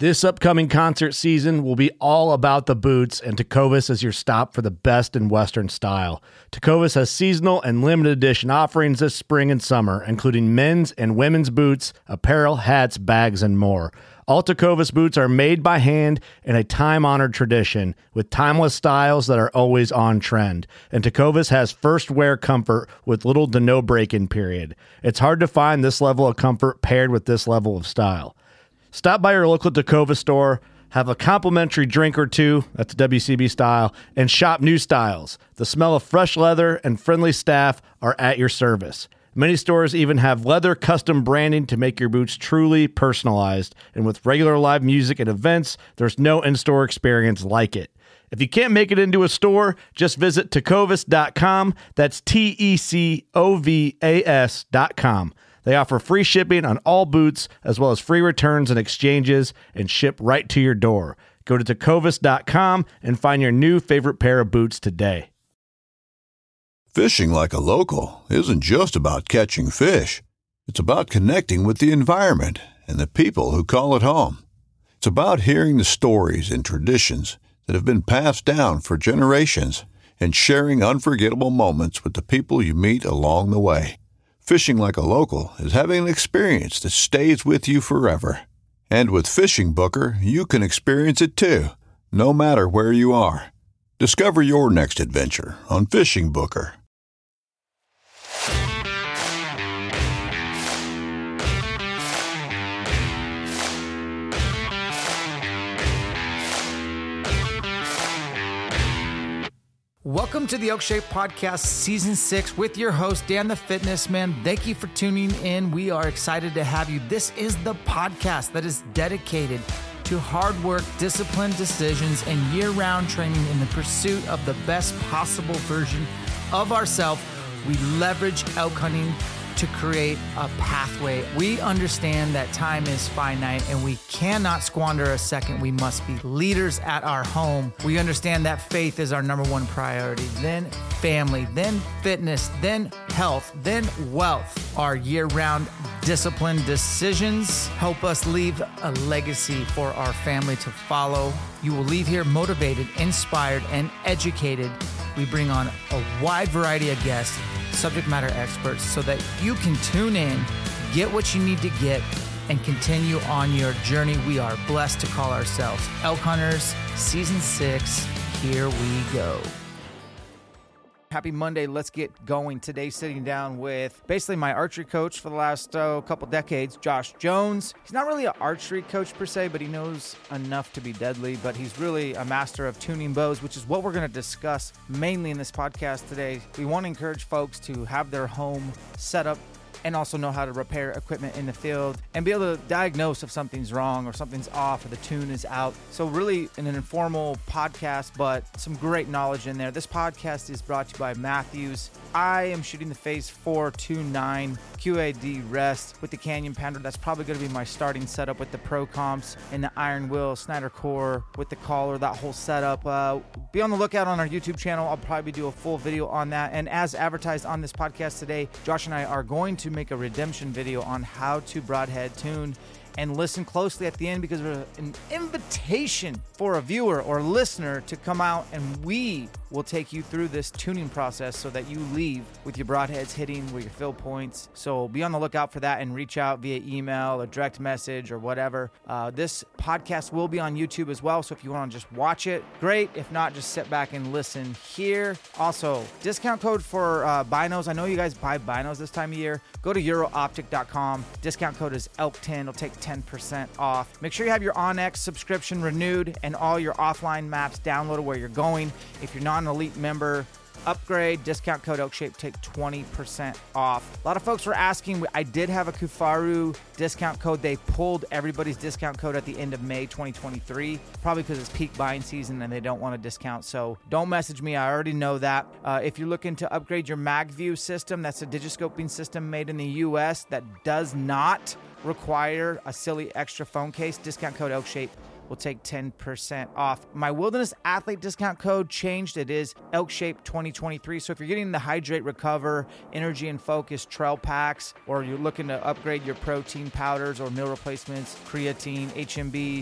This upcoming concert season will be all about the boots, and Tecovas is your stop for the best in Western style. Tecovas has seasonal and limited edition offerings this spring and summer, including men's and women's boots, apparel, hats, bags, and more. All Tecovas boots are made by hand in a time-honored tradition with timeless styles that are always on trend. And Tecovas has first wear comfort with little to no break-in period. It's hard to find this level of comfort paired with this level of style. Stop by your local Tecovas store, have a complimentary drink or two, that's WCB style, and shop new styles. The smell of fresh leather and friendly staff are at your service. Many stores even have leather custom branding to make your boots truly personalized. And with regular live music and events, there's no in-store experience like it. If you can't make it into a store, just visit tecovas.com. That's TECOVAS.com. They offer free shipping on all boots, as well as free returns and exchanges, and ship right to your door. Go to tecovas.com and find your new favorite pair of boots today. Fishing like a local isn't just about catching fish. It's about connecting with the environment and the people who call it home. It's about hearing the stories and traditions that have been passed down for generations and sharing unforgettable moments with the people you meet along the way. Fishing like a local is having an experience that stays with you forever. And with Fishing Booker, you can experience it too, no matter where you are. Discover your next adventure on Fishing Booker. Welcome to the Elk Shape Podcast Season 6 with your host, Dan the Fitness Man. Thank you for tuning in. We are excited to have you. This is the podcast that is dedicated to hard work, disciplined decisions, and year-round training in the pursuit of the best possible version of ourselves. We leverage elk hunting to create a pathway. We understand that time is finite and we cannot squander a second. We must be leaders at our home. We understand that faith is our number one priority, then family, then fitness, then health, then wealth. Our year-round disciplined decisions help us leave a legacy for our family to follow. You will leave here motivated, inspired, and educated. We bring on a wide variety of guests, subject matter experts, so that you can tune in, get what you need to get, and continue on your journey. We are blessed to call ourselves Elk Hunters. Season 6, here we go. Happy Monday. Let's get going. Today, sitting down with basically my archery coach for the last couple decades, Josh Jones. He's not really an archery coach per se, but he knows enough to be deadly. But he's really a master of tuning bows, which is what we're going to discuss mainly in this podcast today. We want to encourage folks to have their home set up and also know how to repair equipment in the field and be able to diagnose if something's wrong or something's off or the tune is out. So really an informal podcast, but some great knowledge in there. This podcast is brought to you by Mathews. I am shooting the Phase 429 QAD rest with the Canyon Pounder. That's probably going to be my starting setup with the Pro Comps and the Iron Will Snyder Core with the collar, that whole setup. Be on the lookout on our YouTube channel. I'll probably do a full video on that. And as advertised on this podcast today, Josh and I are going to make a redemption video on how to broadhead tune, and listen closely at the end because there's an invitation for a viewer or listener to come out and we will take you through this tuning process so that you leave with your broadheads hitting with your fill points. So be on the lookout for that and reach out via email or direct message or whatever. This podcast will be on YouTube as well, so if you want to just watch it, great. If not, just sit back and listen here. Also, discount code for binos. I know you guys buy binos this time of year. Go to eurooptic.com. Discount code is ELK10. It'll take 10% off. Make sure you have your OnX subscription renewed and all your offline maps downloaded where you're going. If you're not an elite member, upgrade. Discount code ELKSHAPE, take 20% off. A lot of folks were asking. I did have a Kufaru discount code. They pulled everybody's discount code at the end of May 2023, probably because it's peak buying season and they don't want a discount. So don't message me. I already know that. If you're looking to upgrade your MagView system, that's a digiscoping system made in the U.S. that does not require a silly extra phone case. Discount code ELKSHAPE will take 10% off. My Wilderness Athlete discount code changed. It is ELKSHAPE 2023. So if you're getting the Hydrate, Recover, Energy and Focus trail packs, or you're looking to upgrade your protein powders or meal replacements, creatine, HMB,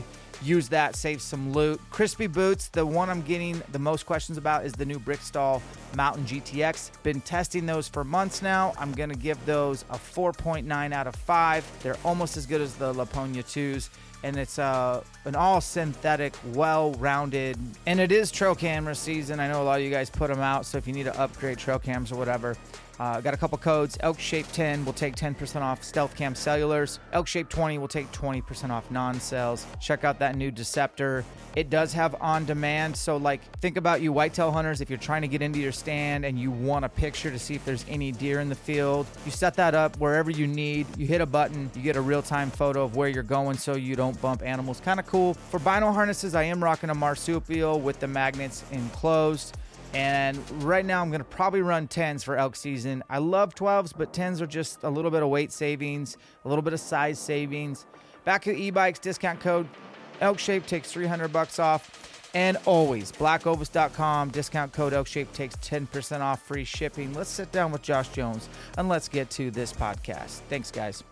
use that, save some loot. Crispy boots, the one I'm getting the most questions about is the new Brickstall Mountain GTX. Been testing those for months now. I'm going to give those a 4.9 out of 5. They're almost as good as the Laponia 2s. And it's an all synthetic, well-rounded, and it is trail camera season. I know a lot of you guys put them out, so if you need to upgrade trail cams or whatever, got a couple codes. Elk Shape 10 will take 10% off Stealth Cam cellulars. Elk Shape 20 will take 20% off non-cells. Check out that new Deceptor. It does have on-demand, so like think about you whitetail hunters. If you're trying to get into your stand and you want a picture to see if there's any deer in the field, you set that up wherever you need. You hit a button, you get a real-time photo of where you're going so you don't bump animals. Kind of cool. For vinyl harnesses, I am rocking a marsupial with the magnets enclosed. And right now I'm going to probably run 10s for elk season. I love 12s, but 10s are just a little bit of weight savings, a little bit of size savings. Back to e-bikes, discount code Elk Shape takes $300 off. And always, blackovis.com, discount code Elk Shape takes 10% off, free shipping. Let's sit down with Josh Jones and let's get to this podcast. Thanks, guys.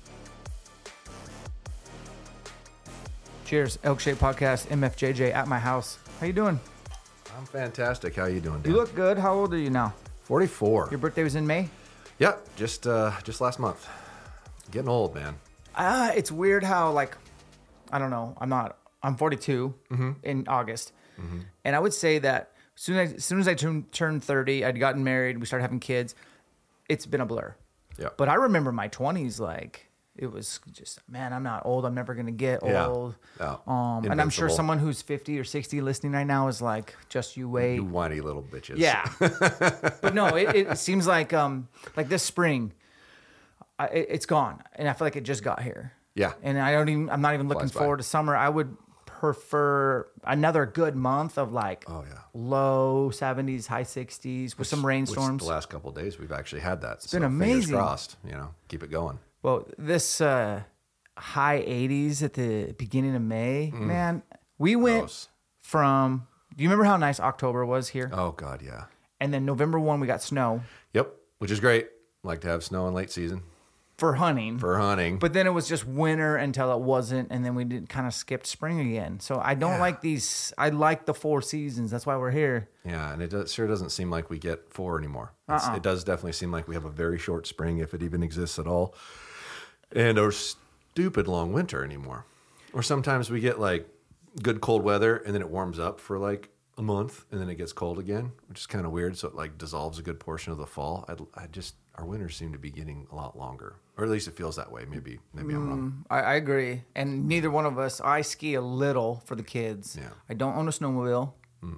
Cheers. Elk Shape Podcast, MFJJ at my house. How you doing? I'm fantastic. How you doing, Dan? You look good. How old are you now? 44. Your birthday was in May? Yep, just last month. Getting old, man. It's weird how, like, I don't know. I'm 42 in August. And I would say that as soon as I turned 30, I'd gotten married, we started having kids. It's been a blur. Yeah. But I remember my 20s, like, it was just, man, I'm not old. I'm never going to get old. Yeah. And I'm sure someone who's 50 or 60 listening right now is like, just you wait. You whiny little bitches. Yeah. But no, it seems like this spring, it's gone. And I feel like it just got here. Yeah. And I'm not even looking forward to summer. I would prefer another good month of like low 70s, high 60s with some rainstorms. The last couple of days we've actually had that. It's been amazing. Fingers crossed, keep it going. Well, this high 80s at the beginning of May, man, we went from, do you remember how nice October was here? Oh, God, yeah. And then November 1, we got snow. Yep, which is great. Like to have snow in late season. For hunting. But then it was just winter until it wasn't, and then we kind of skipped spring again. So I don't like these. I like the 4 seasons. That's why we're here. Yeah, and it sure doesn't seem like we get 4 anymore. It does definitely seem like we have a very short spring, if it even exists at all. And a stupid long winter anymore. Or sometimes we get like good cold weather and then it warms up for like a month and then it gets cold again, which is kind of weird. So it like dissolves a good portion of the fall. Our winters seem to be getting a lot longer, or at least it feels that way. Maybe I'm wrong. I agree. And neither one of us, I ski a little for the kids. Yeah. I don't own a snowmobile.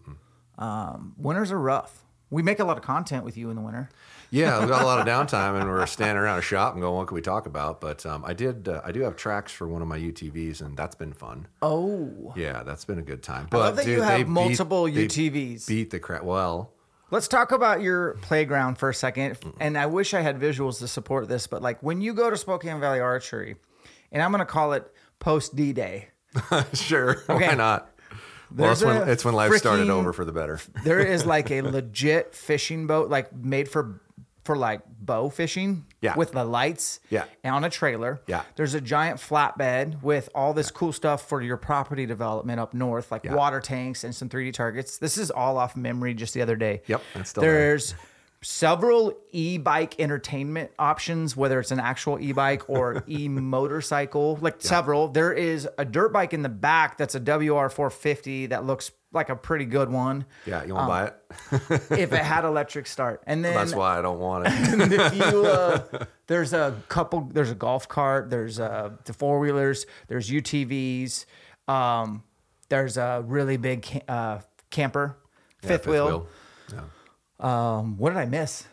Winters are rough. We make a lot of content with you in the winter. Yeah, we got a lot of downtime, and we're standing around a shop and going, "What can we talk about?" But I do have tracks for one of my UTVs, and that's been fun. Oh, yeah, that's been a good time. But I love that you have multiple UTVs. Beat the crap. Well, let's talk about your playground for a second. And I wish I had visuals to support this, but like when you go to Spokane Valley Archery, and I'm going to call it post D-Day. Sure, okay. Why not? Well, it's when life started over for the better. There is like a legit fishing boat, like made for like bow fishing. Yeah. With the lights. Yeah. And on a trailer. Yeah. There's a giant flatbed with all this cool stuff for your property development up north, like water tanks and some 3D targets. This is all off memory just the other day. Yep. It's still There's several e-bike entertainment options, whether it's an actual e-bike or e-motorcycle, several. There is a dirt bike in the back that's a WR450 that looks like a pretty good one. Yeah, you want to buy it? If it had electric start. And then that's why I don't want it. if you, there's a golf cart, there's the 4-wheelers, there's UTVs, there's a really big camper, fifth wheel. Yeah. What did I miss?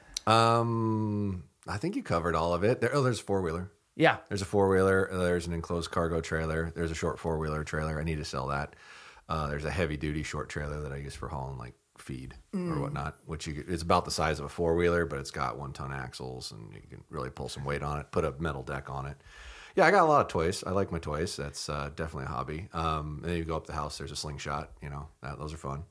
I think you covered all of it. There's a 4-wheeler. Yeah. There's a 4-wheeler. There's an enclosed cargo trailer. There's a short 4-wheeler trailer. I need to sell that. There's a heavy duty short trailer that I use for hauling like feed or whatnot, which it's about the size of a 4-wheeler, but it's got 1-ton axles and you can really pull some weight on it, put a metal deck on it. Yeah, I got a lot of toys. I like my toys. That's definitely a hobby. And then you go up the house, there's a slingshot, those are fun.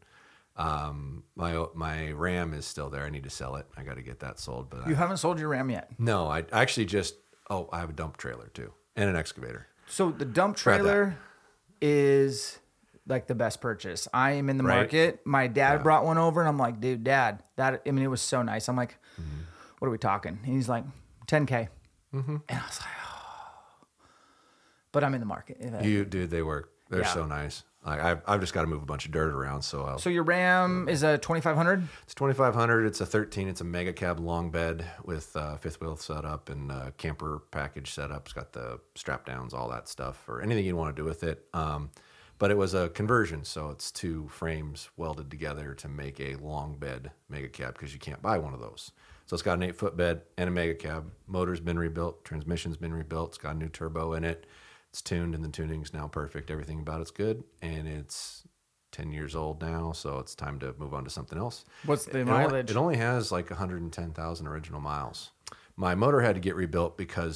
My Ram is still there. I need to sell it. I got to get that sold. But you haven't sold your Ram yet? No, I actually I have a dump trailer too and an excavator. So the dump trailer is like the best purchase. I am in the Right. market. My dad brought one over and I'm like, dude, Dad, it was so nice. I'm like, what are we talking? And he's like, 10K. And I was like, oh. But I'm in the market. Dude, they work. They're so nice. Like I've just got to move a bunch of dirt around. So your Ram is a 2500? It's 2500. It's a 13. It's a mega cab long bed with fifth wheel setup and camper package setup. It's got the strap downs, all that stuff, or anything you want to do with it. But it was a conversion, so it's 2 frames welded together to make a long bed mega cab because you can't buy one of those. So it's got an 8-foot bed and a mega cab. Motor's been rebuilt. Transmission's been rebuilt. It's got a new turbo in it. It's tuned, and the tuning's now perfect. Everything about it's good, and it's 10 years old now, so it's time to move on to something else. What's the mileage? It only has like 110,000 original miles. My motor had to get rebuilt because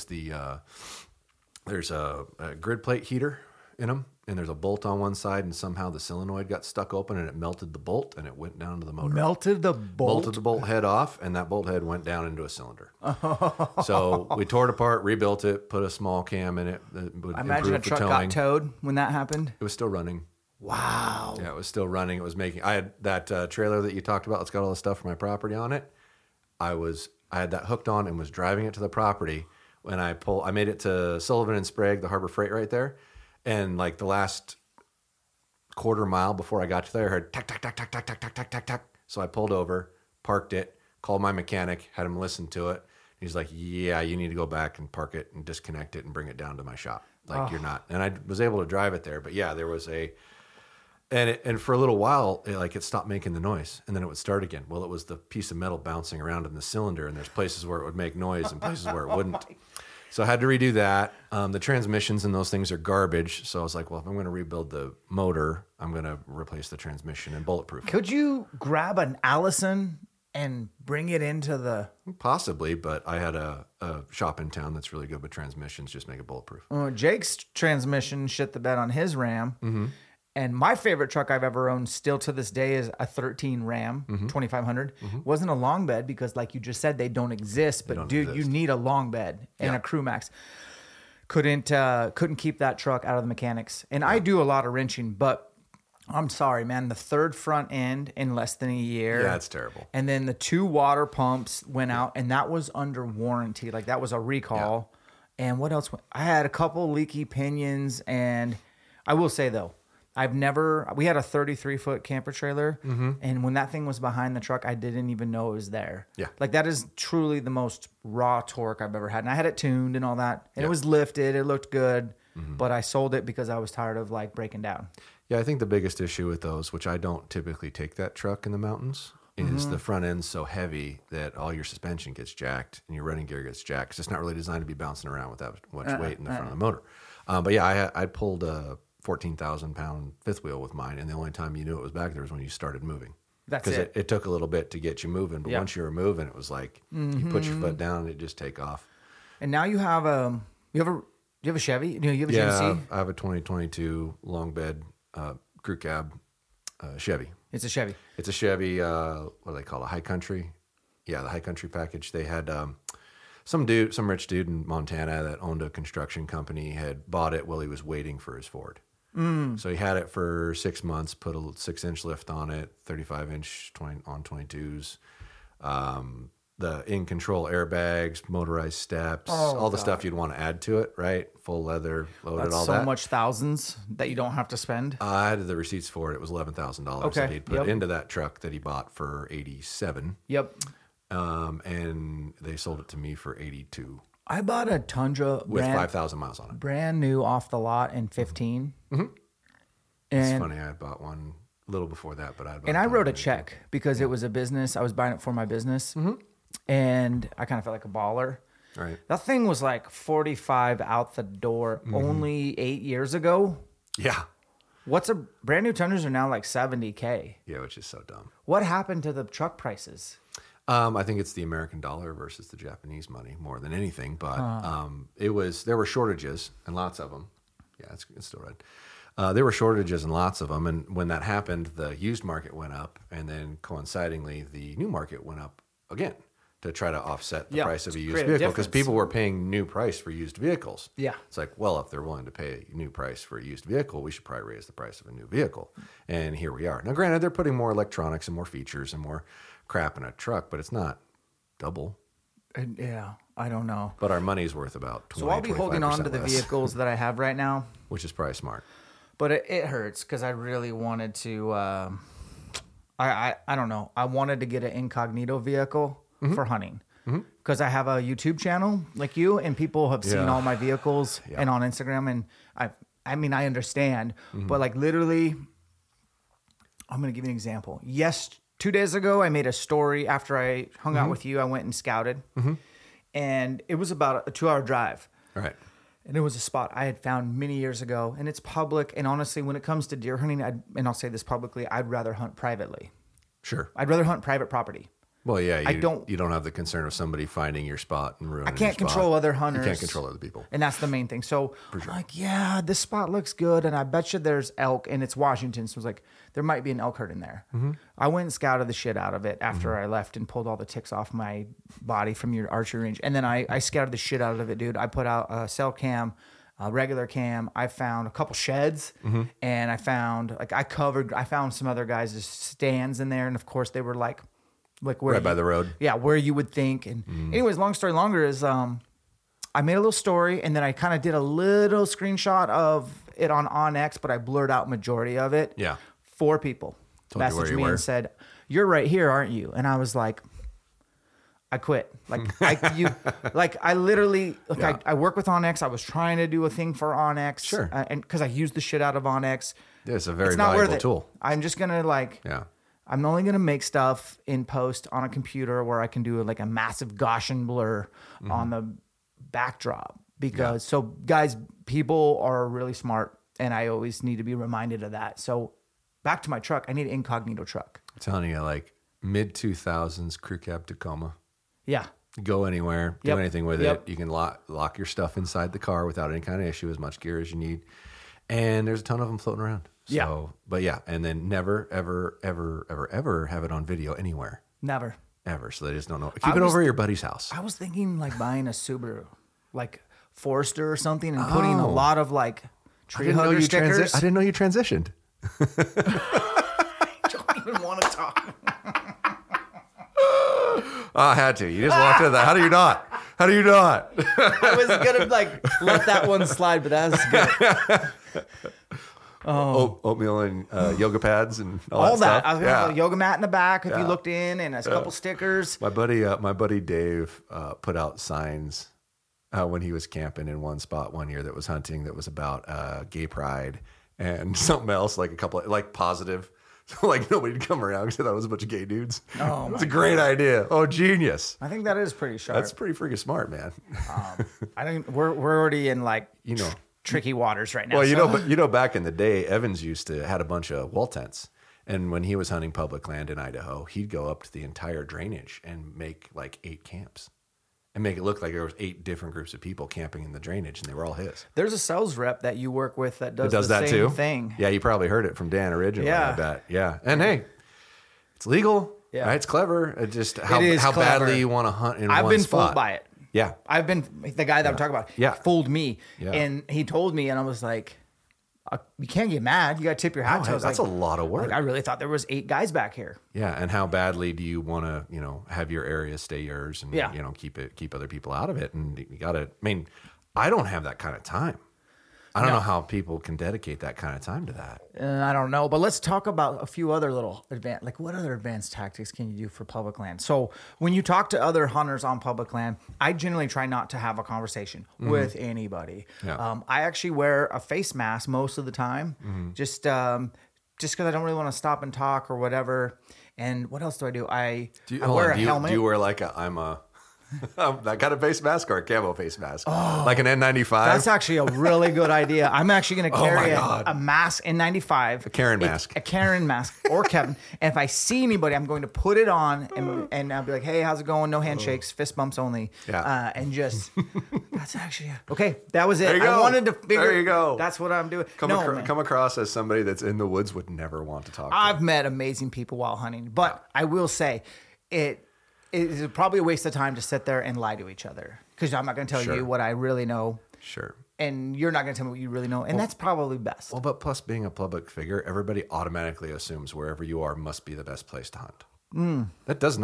there's a grid plate heater in them, and there's a bolt on one side, and somehow the solenoid got stuck open, and it melted the bolt, and it went down to the motor. Melted the bolt? Bolted the bolt head off, and that bolt head went down into a cylinder. So we tore it apart, rebuilt it, put a small cam in it. I imagine a truck got towed when that happened. It was still running. Wow. Yeah, it was still running. It was making. I had that trailer that you talked about. It's got all the stuff for my property on it. I had that hooked on and was driving it to the property. When I made it to Sullivan and Sprague, the Harbor Freight right there, and like the last quarter mile before I got to there, I heard tack tack tack tack tack tack tack tack tack tack. So I pulled over, parked it, called my mechanic, had him listen to it. He's like, "Yeah, you need to go back and park it and disconnect it and bring it down to my shop. Like you're not." And I was able to drive it there, but yeah, there was and for a little while, it stopped making the noise, and then it would start again. Well, it was the piece of metal bouncing around in the cylinder, and there's places where it would make noise and places where it wouldn't. So I had to redo that. The transmissions and those things are garbage. So I was like, well, if I'm going to rebuild the motor, I'm going to replace the transmission and bulletproof it. Could you grab an Allison and bring it into the... Possibly, but I had a shop in town that's really good with transmissions. Just make it bulletproof. Jake's transmission shit the bed on his Ram. And my favorite truck I've ever owned still to this day is a 13 Ram, 2500. Wasn't a long bed because, like you just said, they don't exist. But dude, you need a long bed and a Crew Max. Couldn't keep that truck out of the mechanics. And I do a lot of wrenching, but I'm sorry, man. The third front end in less than a year. Yeah, it's terrible. And then the 2 water pumps went out, and that was under warranty. Like that was a recall. Yeah. And what else? I had a couple leaky pinions, and I will say though, we had a 33-foot camper trailer, and when that thing was behind the truck, I didn't even know it was there. Yeah. Like that is truly the most raw torque I've ever had. And I had it tuned and all that, and it was lifted, it looked good, but I sold it because I was tired of like breaking down. Yeah, I think the biggest issue with those, which I don't typically take that truck in the mountains, is the front end's so heavy that all your suspension gets jacked and your running gear gets jacked. 'Cause it's not really designed to be bouncing around with that much weight in the front of the motor. But yeah, I pulled a 14,000-pound fifth wheel with mine, and the only time you knew it was back there was when you started moving. That's it. It took a little bit to get you moving, but once you were moving, it was like you put your foot down and it just take off. And now you have a Chevy? You have a GMC? I have a 2022 long bed crew cab Chevy. It's a Chevy. It's a Chevy. What do they call it? High Country. Yeah, the High Country package. They had some rich dude in Montana that owned a construction company had bought it while he was waiting for his Ford. So he had it for 6 months, put a 6-inch lift on it, 35-inch on 22s, the in-control airbags, motorized steps, all the stuff you'd want to add to it, right? Full leather, loaded, all that. That's so much thousands that you don't have to spend. I had the receipts for it. It was $11,000 that he'd put into that truck that he bought for $87,000. Yep. And they sold it to me for $82,000. I bought a Tundra with 5,000 miles on it. Brand new off the lot in 15. It's funny, I had bought one a little before that, but I wrote a check because it was a business. I was buying it for my business, and I kind of felt like a baller. Right. That thing was like 45 out the door only 8 years ago. Yeah. Brand new Tundras are now like $70K. Yeah, which is so dumb. What happened to the truck prices? I think it's the American dollar versus the Japanese money more than anything, but there were shortages and lots of them. Yeah, it's still red. There were shortages and lots of them, and when that happened, the used market went up, and then coincidingly, the new market went up again. to try to offset the Yeah, price of a used create a vehicle, because difference. people were paying new price for used vehicles. Yeah. It's like, well, if they're willing to pay a new price for a used vehicle, we should probably raise the price of a new vehicle. And here we are. Now, granted, they're putting more electronics and more features and more crap in a truck, but it's not double. And, yeah, I don't know. But our money's worth about 20, So I'll be holding on to the less, vehicles that I have right now, which is probably smart. but it hurts because I really wanted to. I don't know. I wanted to get an incognito vehicle for hunting because I have a YouTube channel like you, and people have seen Yeah. all my vehicles and on Instagram, and I mean I understand, but like literally, I'm gonna give you an example. Yes, 2 days ago I made a story after I hung out with you. I went and scouted, and it was about a 2-hour drive. All right. And it was a spot I had found many years ago, and it's public. And honestly, when it comes to deer hunting, and I'll say this publicly, I'd rather hunt privately. Sure. I'd rather hunt private property. Well, yeah, you don't have the concern of somebody finding your spot and ruining I can't your spot. control other hunters. You can't control other people. And that's the main thing. So I'm like, yeah, this spot looks good. And I bet you there's elk, and it's Washington. So I was like, there might be an elk herd in there. I went and scouted the shit out of it after I left and pulled all the ticks off my body from your archery range. And then I scouted the shit out of it, dude. I put out a cell cam, a regular cam. I found a couple sheds, and I found I found some other guys' stands in there. And of course they were like where Right by the road. Yeah, where you would think. And anyways, long story longer is I made a little story, and then I kind of did a little screenshot of it on OnX, but I blurred out majority of it. Yeah. 4 people Told you where messaged you me were. and said, "You're right here, aren't you?" And I was like, I quit. I literally, Yeah. I work with OnX. I was trying to do a thing for OnX. Sure. And because I use the shit out of OnX. Yeah, it's a very It's not worth valuable it. tool. I'm just going to Yeah. I'm only going to make stuff in post on a computer where I can do like a massive Gaussian blur on the backdrop because so guys, people are really smart, and I always need to be reminded of that. So back to my truck. I need an incognito truck. I'm telling you, like mid 2000s crew cab Tacoma. Yeah. Go anywhere, do Yep. anything with Yep. it. You can lock your stuff inside the car without any kind of issue, as much gear as you need. And there's a ton of them floating around. So, Yeah. But yeah, and then never, ever, ever, ever, ever have it on video anywhere. Never. Ever. So they just don't know. Keep it over at your buddy's house. I was thinking like buying a Subaru, like Forester or something, and putting a lot of like tree hugger stickers. I didn't know you transitioned. I don't even want to talk. I had to. You just walked into that. How do you not? How do you not? I was gonna like let that one slide, but that was good. Oatmeal and yoga pads and all All that. stuff. I was gonna have a yoga mat in the back if you Yeah. looked in, and a couple stickers. My buddy Dave put out signs when he was camping in one spot one year that was hunting that was about gay pride and something else, like a couple like positive. So like nobody'd come around because I thought it was a bunch of gay dudes. Oh, it's a great idea. Oh, genius. I think that is pretty sharp. That's pretty freaking smart, man. I think we're already in like You know. tricky waters right now. Well, so- back in the day, Evans had a bunch of wall tents. And when he was hunting public land in Idaho, he'd go up to the entire drainage and make like 8 camps and make it look like there was 8 different groups of people camping in the drainage, and they were all his. There's a sales rep that you work with that does, It does the that same too. thing. Yeah, you probably heard it from Dan originally. Yeah. I bet. Yeah, and hey, it's legal. Yeah. Right? It's clever. It just how is clever. badly you want to hunt in I've one been spot. fooled by it. Yeah, I've been the guy that I'm talking about. Yeah. Fooled me. Yeah. And he told me, and I was like, you can't get mad. You got to tip your hat. Oh, I was that's like, a lot of work. Like, I really thought there was 8 guys back here. Yeah, and how badly do you want to, have your area stay yours and Yeah. keep other people out of it? And you got to. I mean, I don't have that kind of time. I don't know how people can dedicate that kind of time to that. And I don't know, but let's talk about a few other little what other advanced tactics can you do for public land? So when you talk to other hunters on public land, I generally try not to have a conversation with anybody. Yeah. I actually wear a face mask most of the time, just because I don't really want to stop and talk or whatever. And what else do I do? I wear a helmet. Do you wear like that kind of face mask or a camo face mask? Like an N95? That's actually a really good idea. I'm actually going to carry God. a mask N95. A Karen mask. A Karen mask or Kevin. And if I see anybody, I'm going to put it on and I'll be like, hey, how's it going? No handshakes, fist bumps only. Yeah. And just, that's actually, okay, that was it. There you go. I wanted to figure. There you go. That's what I'm doing. Come across as somebody that's in the woods would never want to talk to. I've met amazing people while hunting, but I will say it it's probably a waste of time to sit there and lie to each other, because I'm not going to tell Sure. you what I really know. Sure. And you're not going to tell me what you really know. And that's probably best. Well, but plus being a public figure, everybody automatically assumes wherever you are must be the best place to hunt. That does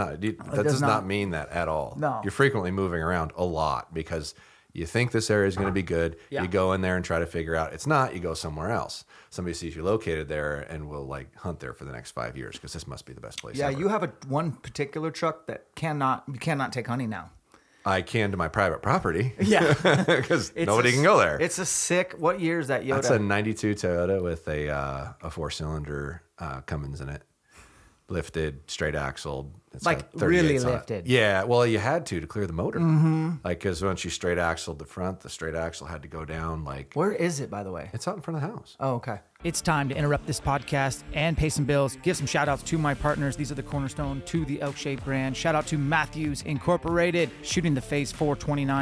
not mean that at all. No. You're frequently moving around a lot because you think this area is going to be good. Yeah. You go in there and try to figure out it's not. You go somewhere else. Somebody sees you located there and will like hunt there for the next 5 years because this must be the best place. Yeah, ever. you have one particular truck that you cannot take hunting now. I can to my private property. Yeah. Because nobody can go there. It's a sick, what year is that Yoda? That's a 92 Toyota with a 4-cylinder Cummins in it. Lifted, straight axled. It's Like, got 38s really on it. lifted? Yeah, well, you had to clear the motor. Mm-hmm. Like, because once you straight axled the front, the straight axle had to go down. Like, Where is it, by the way? it's out in front of the house. Oh, okay. It's time to interrupt this podcast and pay some bills. Give some shout outs to my partners. These are the cornerstone to the Elk Shape brand. Shout out to Matthews Incorporated, shooting the Phase 4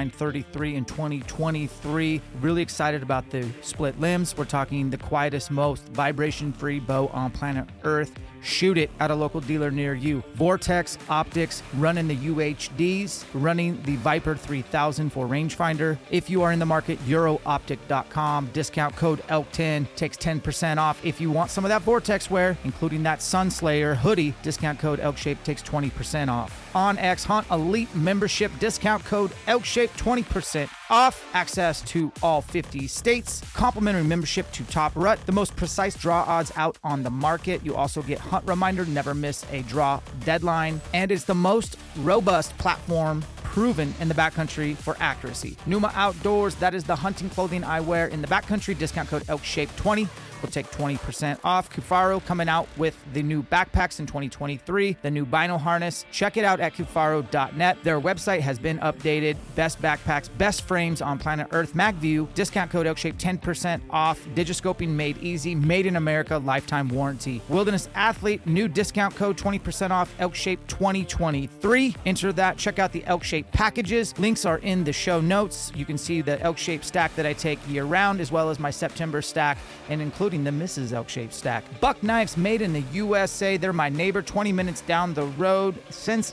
29-33 in 2023. Really excited about the split limbs. We're talking the quietest, most vibration-free bow on planet Earth. Shoot it at a local dealer near you. Vortex Optics, running the UHDs, running the Viper 3000 for rangefinder. If you are in the market, eurooptic.com. Discount code ELK10 takes 10% off. If you want some of that Vortex wear, including that Sunslayer hoodie, discount code ELKShape takes 20% off. OnX Hunt Elite membership, discount code ELKShape, 20% off. Access to all 50 states. Complimentary membership to Top Rut, the most precise draw odds out on the market. You also get Hunt Reminder, never miss a draw deadline. And it's the most robust platform proven in the backcountry for accuracy. Numa Outdoors, that is the hunting clothing I wear in the backcountry. Discount code ELKShape20 will take 20% off. Kufaro coming out with the new backpacks in 2023, the new Bino harness. Check it out at kufaro.net. Their website has been updated. Best backpacks, best frames on planet Earth. MagView, discount code ELKShape, 10% off. Digiscoping made easy, made in America, lifetime warranty. Wilderness Athlete, new discount code, 20% off, ELKShape 2023. Enter that. Check out the ELKShape packages. Links are in the show notes. You can see the ELKShape stack that I take year round, as well as my September stack, and including the Mrs. Elk-Shape stack. Buck Knives, made in the USA. They're my neighbor, 20 minutes down the road since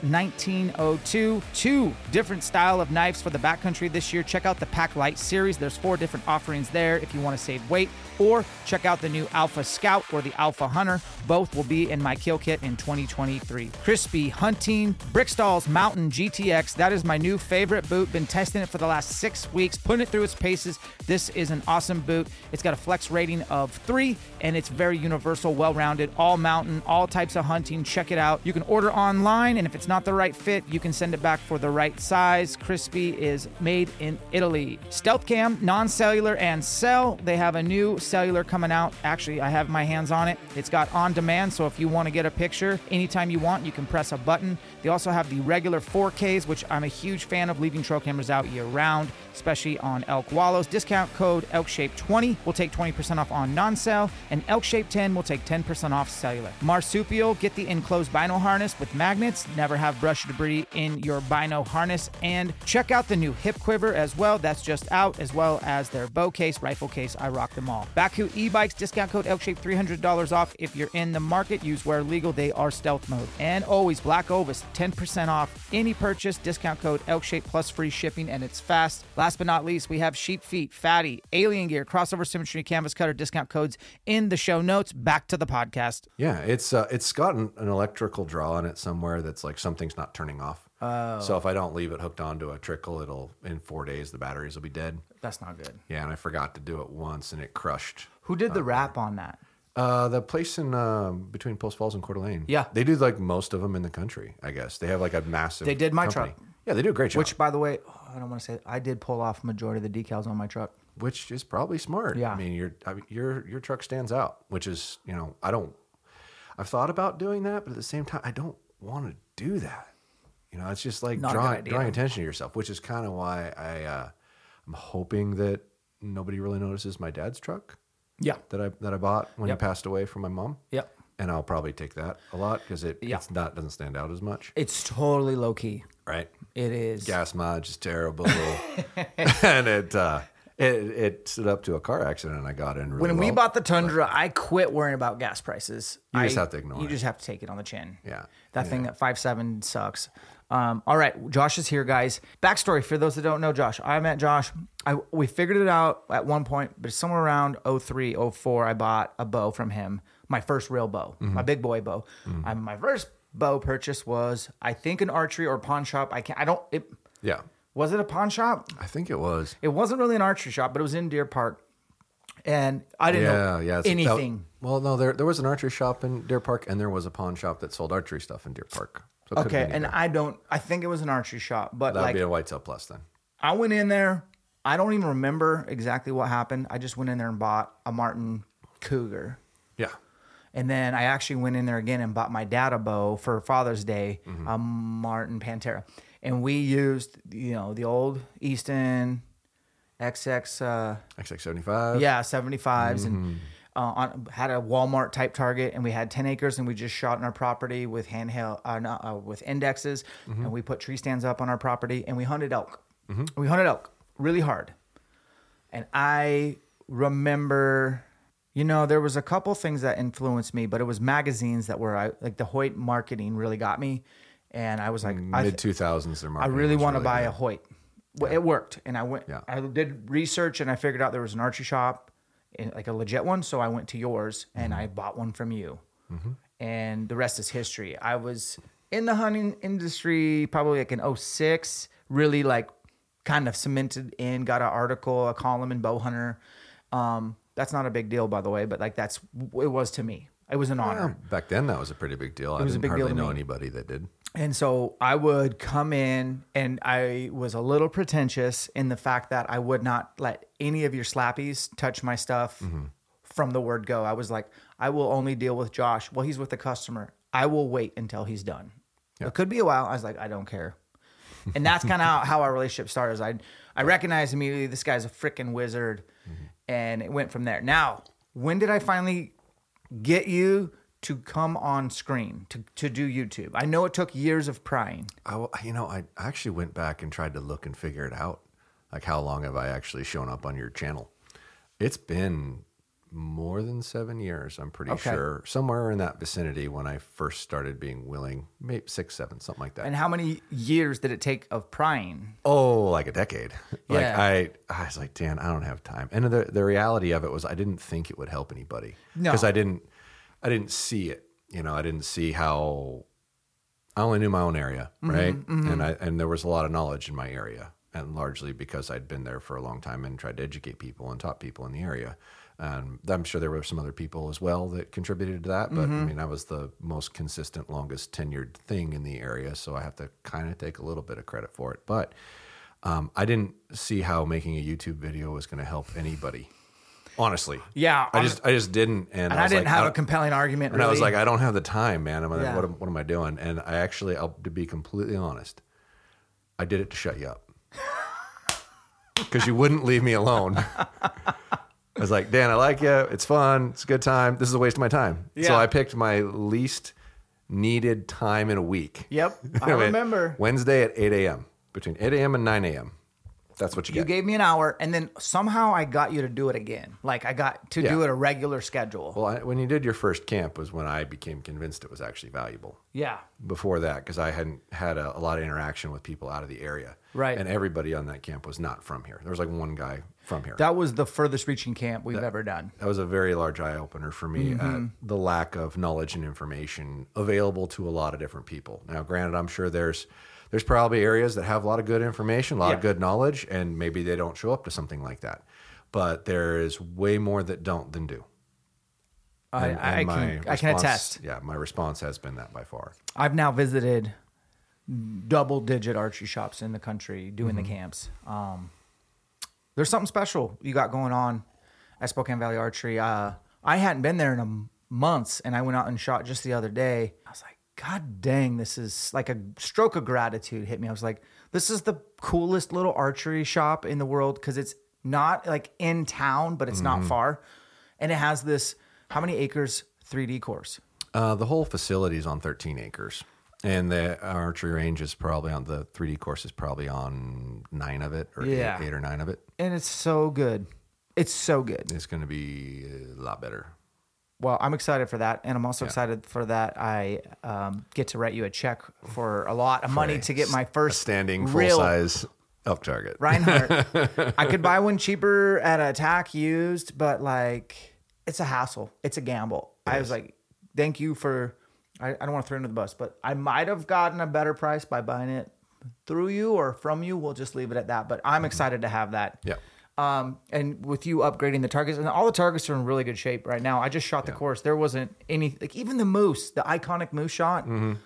1902. 2 different style of knives for the backcountry this year. Check out the Pack Light series. There's 4 different offerings there if you want to save weight, or check out the new Alpha Scout or the Alpha Hunter. Both will be in my kill kit in 2023. Crispy Hunting, Brickstall's Mountain GTX. That is my new favorite boot. Been testing it for the last 6 weeks, putting it through its paces. This is an awesome boot. It's got a flex rating of 3, and it's very universal, well-rounded, all mountain, all types of hunting. Check it out. You can order online, and if it's not the right fit, you can send it back for the right size. Crispy is made in Italy. Stealth Cam, non-cellular and cell. They have a new cellular coming out. Actually, I have my hands on it. It's got on demand, so if you want to get a picture anytime you want, you can press a button. They also have the regular 4Ks, which I'm a huge fan of, leaving trail cameras out year-round, especially on elk wallows. Discount code ELKShape20 will take 20% off on non-cell, and ELKShape10 will take 10% off cellular. Marsupial, get the enclosed Bino harness with magnets. Never have brush debris in your Bino harness. And check out the new hip quiver as well. That's just out, as well as their bow case, rifle case. I rock them all. Baku e-bikes, discount code ELKShape, $300 off. If you're in the market, use where legal. They are stealth mode. And always Black Ovis, 10% off any purchase. Discount code ELKShape plus free shipping, and it's fast. Last but not least, we have Sheep Feet, Fatty, Alien Gear, Crossover Symmetry, Canvas Cutter, discount codes in the show notes. Back to the podcast. Yeah, it's got an electrical draw on it somewhere that's like something's not turning off. Oh. So if I don't leave it hooked onto a trickle, it'll in 4 days the batteries will be dead. That's not good. Yeah, and I forgot to do it once, and it crushed. Who did the wrap on that? The place in between Post Falls and Coeur d'Alene. Yeah. They do like most of them in the country, I guess. They have like a massive They did my company. truck. Yeah, they do a great job. Which, by the way, I don't want to say it, I did pull off majority of the decals on my truck. Which is probably smart. Yeah. I mean, your truck stands out, which is, I've thought about doing that, but at the same time, I don't want to do that. It's just like drawing attention to yourself, which is kind of why I'm hoping that nobody really notices my dad's truck. Yeah. That I bought when he passed away from my mom. Yep. And I'll probably take that a lot because doesn't stand out as much. It's totally low key. Right. It is. Gas mileage is terrible. And it stood up to a car accident and I got in really When we well. bought the Tundra, I quit worrying about gas prices. You just have to ignore it. You just have to take it on the chin. Yeah. That thing at 5.7 sucks. All right, Josh is here, guys. Backstory for those that don't know Josh. I met Josh. We figured it out at one point, but somewhere around 03, 04, I bought a bow from him. My first real bow, my big boy bow. My first bow purchase was, I think, an archery or pawn shop. Yeah. Was it a pawn shop? I think it was. It wasn't really an archery shop, but it was in Deer Park. And I didn't know anything. No, there was an archery shop in Deer Park, and there was a pawn shop that sold archery stuff in Deer Park. So it could've Okay, been and either. I think it was an archery shop, but That'd like be a Whitetail Plus then. I went in there. I don't even remember exactly what happened. I just went in there and bought a Martin Cougar. Yeah. And then I actually went in there again and bought my dad a bow for Father's Day, a Martin Pantera. And we used, the old Easton XX. XX75. Yeah, 75s. And had a Walmart type target. And we had 10 acres and we just shot on our property with with indexes. And we put tree stands up on our property and we hunted elk. We hunted elk really hard. And I remember... there was a couple things that influenced me, but it was magazines that were like the Hoyt marketing really got me. And I was like, mid-2000s, their I marketing really was want to buy good. a Hoyt. Well, it worked. And I went, Yeah. I did research and I figured out there was an archery shop, like a legit one. So I went to yours and I bought one from you. And the rest is history. I was in the hunting industry probably like in 06, really like kind of cemented in, got an article, a column in Bowhunter. That's not a big deal, by the way, but like it was to me. It was an honor. Yeah, back then, that was a pretty big deal. I was a didn't big deal hardly to know me. anybody that did. And so I would come in and I was a little pretentious in the fact that I would not let any of your slappies touch my stuff from the word go. I was like, I will only deal with Josh. Well, he's with the customer. I will wait until he's done. Yeah. It could be a while. I was like, I don't care. And that's kind of how our relationship started. I recognized immediately this guy's a freaking wizard. And it went from there. Now, when did I finally get you to come on screen to do YouTube? I know it took years of prying. I actually went back and tried to look and figure it out. Like, how long have I actually shown up on your channel? It's been more than 7 years, I'm pretty sure. Somewhere in that vicinity when I first started being willing, maybe 6, 7, something like that. And how many years did it take of prying? Oh, like a decade. Like Yeah. I was like, Dan, I don't have time. And the reality of it was I didn't think it would help anybody. No. Because I didn't see it. I didn't see how. I only knew my own area, right? And there was a lot of knowledge in my area, and largely because I'd been there for a long time and tried to educate people and taught people in the area. And I'm sure there were some other people as well that contributed to that, but I mean, I was the most consistent, longest tenured thing in the area, so I have to kind of take a little bit of credit for it. But I didn't see how making a YouTube video was going to help anybody. Honestly, Yeah, I just didn't, and I didn't like, have a compelling argument. and I was like, I don't have the time, man. Yeah. What am I doing? And to be completely honest, I did it to shut you up because you wouldn't leave me alone. I was like, Dan, I like you. It's fun. It's a good time. This is a waste of my time. So Yeah. I picked my least needed time in a week. Yep, I remember. Wednesday at 8 a.m. Between 8 a.m. and 9 a.m. That's what you You get. gave me an hour, and then somehow I got you to do it again. Like I got to do it a regular schedule. Well, when you did your first camp was when I became convinced it was actually valuable. Yeah. Before that, because I hadn't had a lot of interaction with people out of the area. Right. And everybody on that camp was not from here. There was like one guy from here. That was the furthest reaching camp we've ever done. That was a very large eye opener for me at the lack of knowledge and information available to a lot of different people. Now, granted, I'm sure there's probably areas that have a lot of good information, a lot of good knowledge, and maybe they don't show up to something like that. But there is way more that don't than do. I can attest. Yeah, my response has been that by far. I've now visited double-digit archery shops in the country doing the camps. There's something special you got going on at Spokane Valley Archery. I hadn't been there in months, and I went out and shot just the other day. I was like, God dang, this is like a stroke of gratitude hit me. I was like, this is the coolest little archery shop in the world because it's not like in town, but it's not far. And it has this, how many acres 3D course? The whole facility is on 13 acres. And the archery range is probably on the 3D course is probably on 9 of it or Yeah. 8 or 9 of it. And it's so good. It's so good. It's going to be a lot better. Well, I'm excited for that, and I'm also excited for that I get to write you a check for a lot of money to get my first standing real full-size elk target. Reinhardt. I could buy one cheaper at a tack used, but like it's a hassle. It's a gamble. I was like, thank you for. I don't want to throw you under the bus, but I might have gotten a better price by buying it through you or from you. We'll just leave it at that. But I'm excited to have that. Yeah. And with you upgrading the targets, and all the targets are in really good shape right now. I just shot the course. There wasn't any, like even the moose, the iconic moose shot.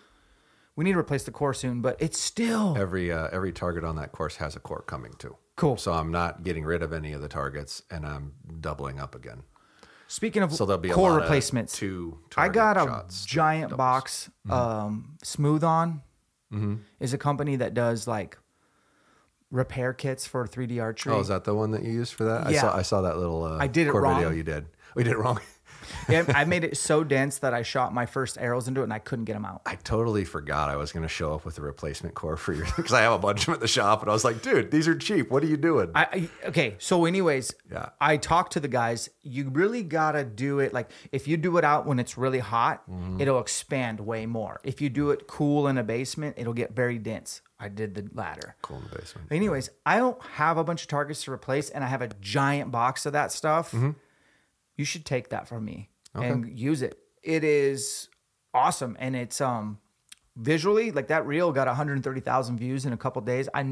We need to replace the core soon, but it's still Every target on that course has a core coming too. Cool. So I'm not getting rid of any of the targets, and I'm doubling up again. Speaking of So there'll be a core lot replacements, of two I target got a shots, giant doubles. box. Smooth On is a company that does like repair kits for 3D archery. Oh, is that the one that you used for that? Yeah. I saw that little I did it core wrong. video you did. We did it wrong. Yeah, I made it so dense that I shot my first arrows into it and I couldn't get them out. I totally forgot I was going to show up with a replacement core for your, because I have a bunch of them at the shop, and I was like, dude, these are cheap. What are you doing? Okay, so anyways, Yeah. I talked to the guys. You really gotta do it like if you do it out when it's really hot, it'll expand way more. If you do it cool in a basement, it'll get very dense. I did the latter. Cool in the basement. Anyways, I don't have a bunch of targets to replace, and I have a giant box of that stuff. You should take that from me and use it. It is awesome, and it's visually like that reel got 130,000 views in a couple days. I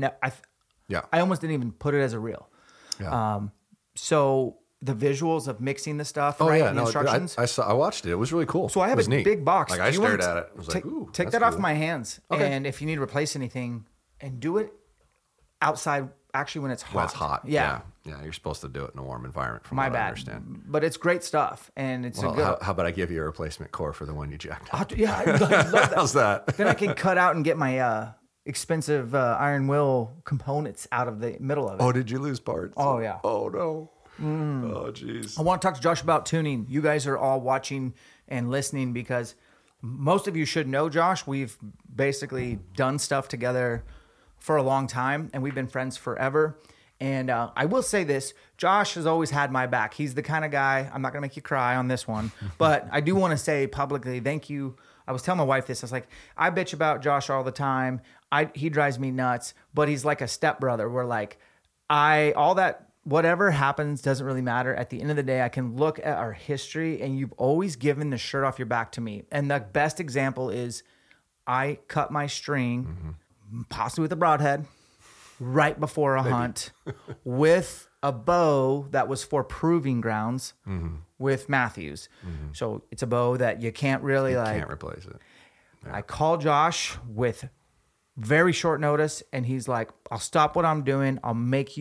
almost didn't even put it as a reel. Yeah. So the visuals of mixing the stuff, Oh right? yeah, And the no, instructions. I watched it. It was really cool. So I have it was a neat. big box. Like Do I you wanna stared at it. I was take, like, ooh, take that's that off cool. my hands. Okay. And if you need to replace anything, and do it outside. Actually, when it's hot. When it's hot. Yeah. Yeah. You're supposed to do it in a warm environment. From My what I bad. understand. But it's great stuff, and it's Well, a good. how about I give you a replacement core for the one you jacked up? Yeah, I love that. How's that? Then I can cut out and get my expensive iron will components out of the middle of it. Oh, did you lose parts? Oh, yeah. Oh no. Oh jeez. I want to talk to Josh about tuning. You guys are all watching and listening because most of you should know Josh. We've basically done stuff together for a long time, and we've been friends forever. And I will say this, Josh has always had my back. He's the kind of guy, I'm not going to make you cry on this one, but I do want to say publicly, thank you. I was telling my wife this. I was like, I bitch about Josh all the time. He drives me nuts, but he's like a stepbrother where like all that, whatever happens doesn't really matter. At the end of the day, I can look at our history and you've always given the shirt off your back to me. And the best example is I cut my string, possibly with a broadhead, right before a hunt with a bow that was for proving grounds with Matthews. So it's a bow that you can't really Can't replace it. I called Josh with very short notice, and he's like, I'll stop what I'm doing. I'll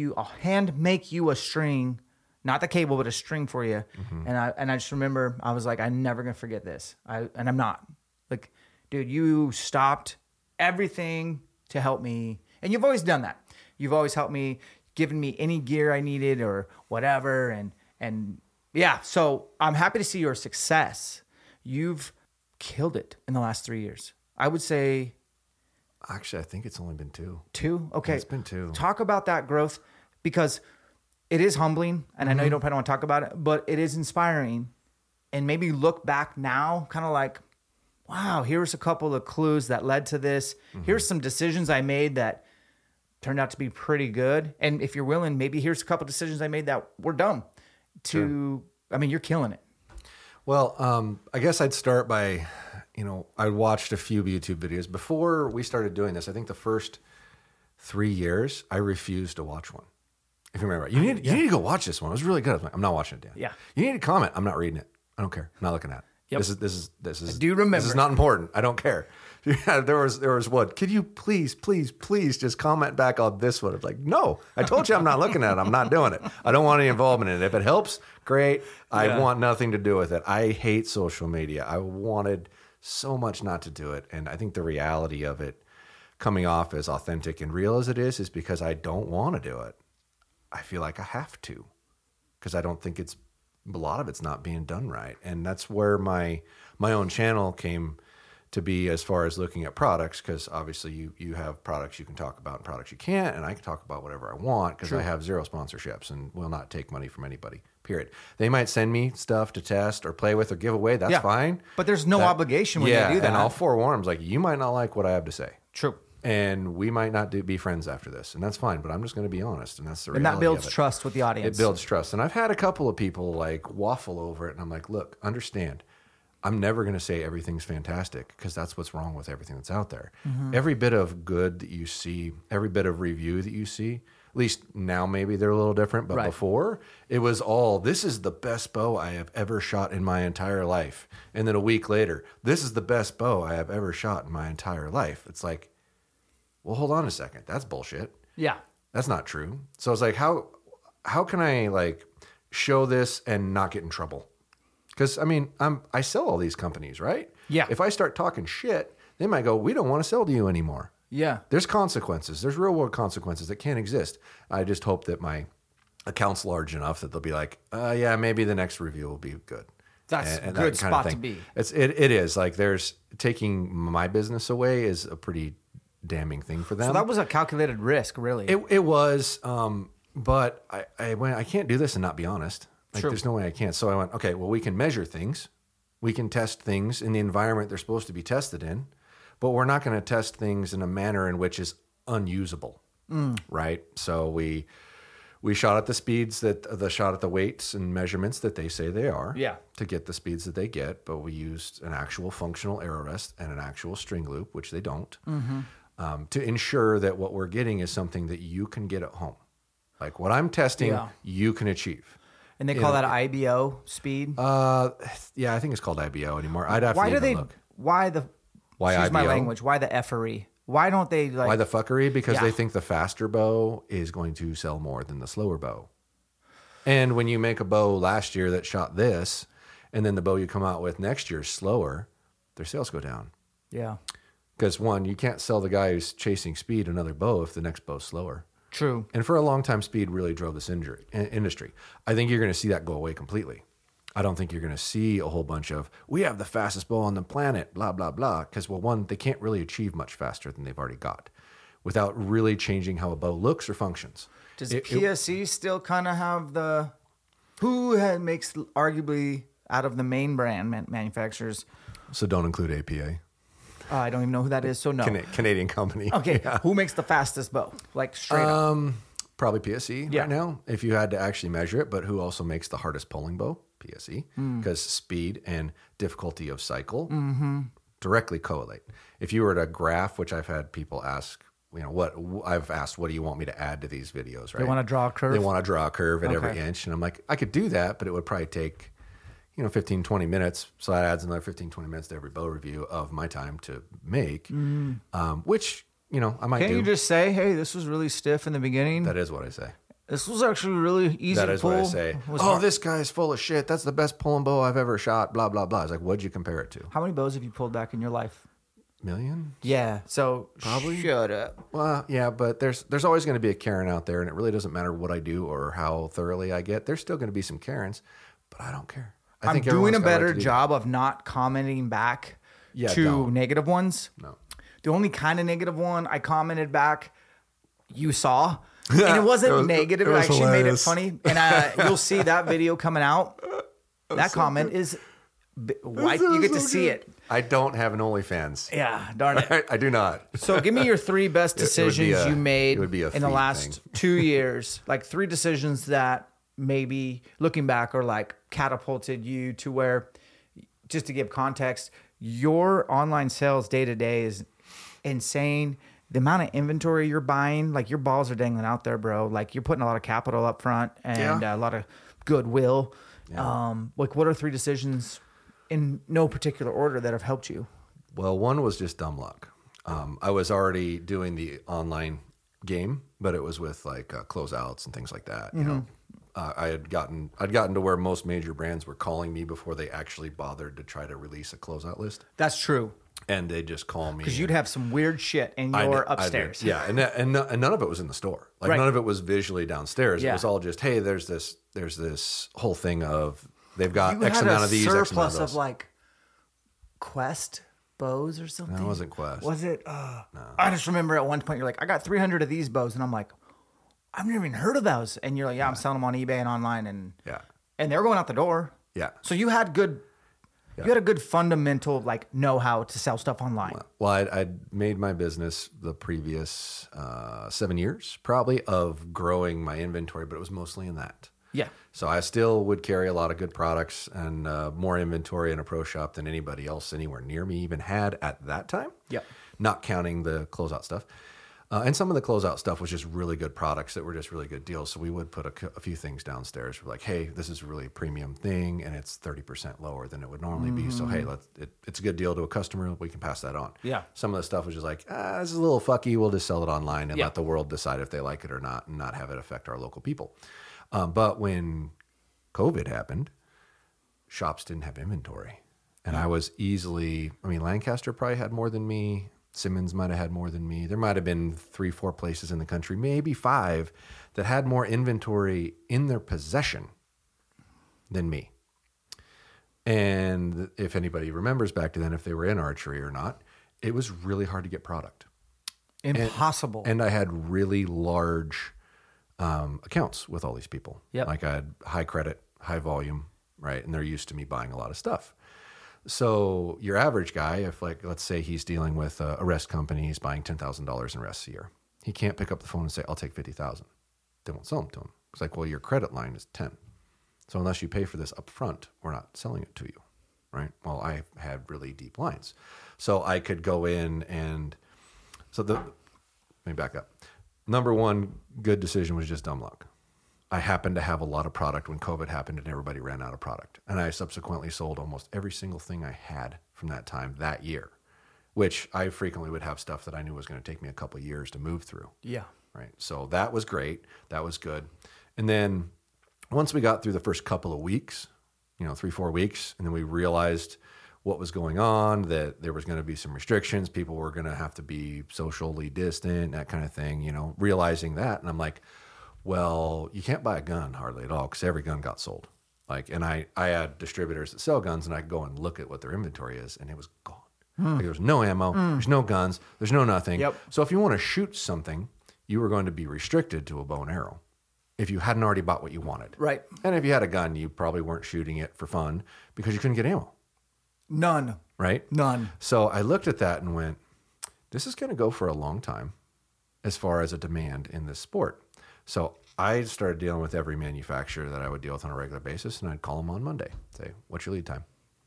hand make you a string, not the cable, but a string for you. And I just remember, I was like, I'm never going to forget this. And I'm not. Like, dude, you stopped everything to help me. And you've always done that. You've always helped me, given me any gear I needed or whatever. And yeah, so I'm happy to see your success. You've killed it in the last 3 years. I would say Actually, I think it's only been 2. 2. Okay. It's been 2. Talk about that growth because it is humbling. And I know you don't want to talk about it, but it is inspiring. And maybe look back now, kind of like, wow, here's a couple of clues that led to this. Here's some decisions I made that turned out to be pretty good. And if you're willing, maybe here's a couple of decisions I made that were dumb. I mean, you're killing it. Well, I guess I'd start by, I watched a few YouTube videos before we started doing this. I think the first 3 years, I refused to watch one. If you remember, you need to go watch this one. It was really good. I was like, I'm not watching it, Dan. Yeah. You need to comment. I'm not reading it. I don't care. I'm not looking at it. Yep. This is. I do remember. This is not important. I don't care. Yeah, there was what? Could you please just comment back on this one? I'm like, no, I told you I'm not looking at it. I'm not doing it. I don't want any involvement in it. If it helps, great. I want nothing to do with it. I hate social media. I wanted so much not to do it. And I think the reality of it coming off as authentic and real as it is because I don't want to do it. I feel like I have to because I don't think a lot of it's not being done right. And that's where my own channel came to be as far as looking at products, because obviously you have products you can talk about and products you can't, and I can talk about whatever I want because I have zero sponsorships and will not take money from anybody, period. They might send me stuff to test or play with or give away. That's fine. But there's no obligation when you do that. And I'll forewarn them, like, you might not like what I have to say. True. And we might not be friends after this, and that's fine. But I'm just going to be honest, and that's the reality. And that builds of it. trust with the audience. It builds trust. And I've had a couple of people like waffle over it, and I'm like, look, understand, I'm never going to say everything's fantastic because that's what's wrong with everything that's out there. Every bit of good that you see, every bit of review that you see, at least now maybe they're a little different, but before it was all, this is the best bow I have ever shot in my entire life. And then a week later, this is the best bow I have ever shot in my entire life. It's like, well, hold on a second. That's bullshit. Yeah. That's not true. So it's like, how can I like show this and not get in trouble? Because I mean, I sell all these companies, right? Yeah. If I start talking shit, they might go, we don't want to sell to you anymore. Yeah. There's consequences. There's real world consequences that can't exist. I just hope that my account's large enough that they'll be like, yeah, maybe the next review will be good. That's a good spot to be. It is like there's taking my business away is a pretty damning thing for them. So that was a calculated risk, really. It was, but I can't do this and not be honest. Like, there's no way I can. So I went, okay, well, we can measure things. We can test things in the environment they're supposed to be tested in, but we're not going to test things in a manner in which is unusable, right? So we shot at the speeds shot at the weights and measurements that they say they are to get the speeds that they get, but we used an actual functional arrow rest and an actual string loop, which they don't. To ensure that what we're getting is something that you can get at home. Like what I'm testing, you can achieve. And they call that IBO speed? Yeah, I think it's called IBO anymore. I'd have to look. Why excuse my IBO? language, why the effery? Why don't they like... Why the fuckery? Because they think the faster bow is going to sell more than the slower bow. And when you make a bow last year that shot this, and then the bow you come out with next year is slower, their sales go down. Yeah. Because one, you can't sell the guy who's chasing speed another bow if the next bow's slower. True. And for a long time, speed really drove this industry. I think you're going to see that go away completely. I don't think you're going to see a whole bunch of, we have the fastest bow on the planet, blah, blah, blah. Because, well, one, they can't really achieve much faster than they've already got without really changing how a bow looks or functions. Does PSE still kind of have the, who makes arguably out of the main brand manufacturers? So don't include APA. I don't even know who that is, so no. Canadian company. Okay, who makes the fastest bow? Like straight up. Probably PSE right now, if you had to actually measure it. But who also makes the hardest pulling bow? PSE. Because speed and difficulty of cycle directly correlate. If you were to graph, which I've had people ask, what do you want me to add to these videos, right? They want to draw a curve? They want to draw a curve at every inch. And I'm like, I could do that, but it would probably take 15, 20 minutes. So that adds another 15, 20 minutes to every bow review of my time to make, which, I might do. Can't you just say, hey, this was really stiff in the beginning? That is what I say. This was actually really easy to pull. That is what I say. This guy's full of shit. That's the best pulling bow I've ever shot, blah, blah, blah. It's like, what'd you compare it to? How many bows have you pulled back in your life? Million? Yeah. So probably. Shut up. Well, yeah, but there's always going to be a Karen out there, and it really doesn't matter what I do or how thoroughly I get. There's still going to be some Karens, but I don't care. I'm doing a better job of not commenting back to negative ones. No. The only kind of negative one I commented back, you saw. And it wasn't negative. It actually hilarious. Made it funny. And you'll see that video coming out. That comment is white. You get to see it. I don't have an OnlyFans. Yeah, darn it. I do not. So give me your 3 best decisions you made in the last thing. 2 years. Like 3 decisions that maybe looking back are like catapulted you to where, just to give context, your online sales day to day is insane. The amount of inventory you're buying, like your balls are dangling out there, bro. Like you're putting a lot of capital up front and a lot of goodwill. Yeah. Like what are 3 decisions in no particular order that have helped you? Well, one was just dumb luck. I was already doing the online game, but it was with like closeouts and things like that. You know, I'd gotten to where most major brands were calling me before they actually bothered to try to release a closeout list. That's true. And they just call me because you'd have some weird shit in your upstairs. Yeah, and none of it was in the store. Like none of it was visually downstairs. Yeah. It was all just, hey, there's this whole thing of they've got X amount of these, X amount of those. Surplus of like Quest bows or something. No, it wasn't Quest. Was it? No. I just remember at one point you're like, I got 300 of these bows, and I'm like, I've never even heard of those. And you're like, yeah, I'm selling them on eBay and online. And And they're going out the door. Yeah. So you had you had a good fundamental like know-how to sell stuff online. Well, I'd made my business the previous 7 years probably of growing my inventory, but it was mostly in that. Yeah. So I still would carry a lot of good products and more inventory in a pro shop than anybody else anywhere near me even had at that time. Yep. Not counting the closeout stuff. And some of the closeout stuff was just really good products that were just really good deals. So we would put a few things downstairs. We're like, hey, this is a really premium thing, and it's 30% lower than it would normally be. So, hey, it's a good deal to a customer. We can pass that on. Yeah. Some of the stuff was just like, this is a little fucky. We'll just sell it online and let the world decide if they like it or not and not have it affect our local people. But when COVID happened, shops didn't have inventory. And I was Lancaster probably had more than me. Simmons might have had more than me. There might have been 3-4 places in the country, maybe 5, that had more inventory in their possession than me. And if anybody remembers back to then, if they were in archery or not, it was really hard to get product. Impossible. And I had really large accounts with all these people. Yep. Like I had high credit, high volume, right? And they're used to me buying a lot of stuff. So your average guy, if like, let's say he's dealing with a rest company, he's buying $10,000 in rests a year. He can't pick up the phone and say, I'll take 50,000. They won't sell them to him. It's like, well, your credit line is 10. So unless you pay for this up front, we're not selling it to you, right? Well, I had really deep lines. So I could go in and, let me back up. Number one good decision was just dumb luck. I happened to have a lot of product when COVID happened and everybody ran out of product. And I subsequently sold almost every single thing I had from that time that year, which I frequently would have stuff that I knew was going to take me a couple of years to move through. Yeah. Right. So that was great. That was good. And then once we got through the first couple of weeks, 3-4 weeks, and then we realized what was going on, that there was going to be some restrictions. People were going to have to be socially distant, that kind of thing, realizing that. And I'm like, well, you can't buy a gun hardly at all because every gun got sold. And I had distributors that sell guns, and I go and look at what their inventory is, and it was gone. Like, there was no ammo, there's no guns, there's no nothing. Yep. So if you want to shoot something, you were going to be restricted to a bow and arrow if you hadn't already bought what you wanted. Right. And if you had a gun, you probably weren't shooting it for fun because you couldn't get ammo. None. Right? None. So I looked at that and went, this is going to go for a long time as far as a demand in this sport. So I started dealing with every manufacturer that I would deal with on a regular basis, and I'd call them on Monday, say, what's your lead time?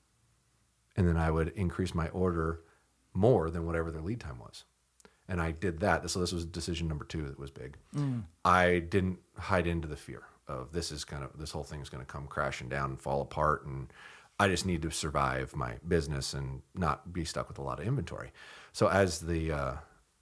And then I would increase my order more than whatever their lead time was. And I did that. So this was decision number 2 that was big. I didn't hide into the fear of this whole thing is going to come crashing down and fall apart, and I just need to survive my business and not be stuck with a lot of inventory. So as the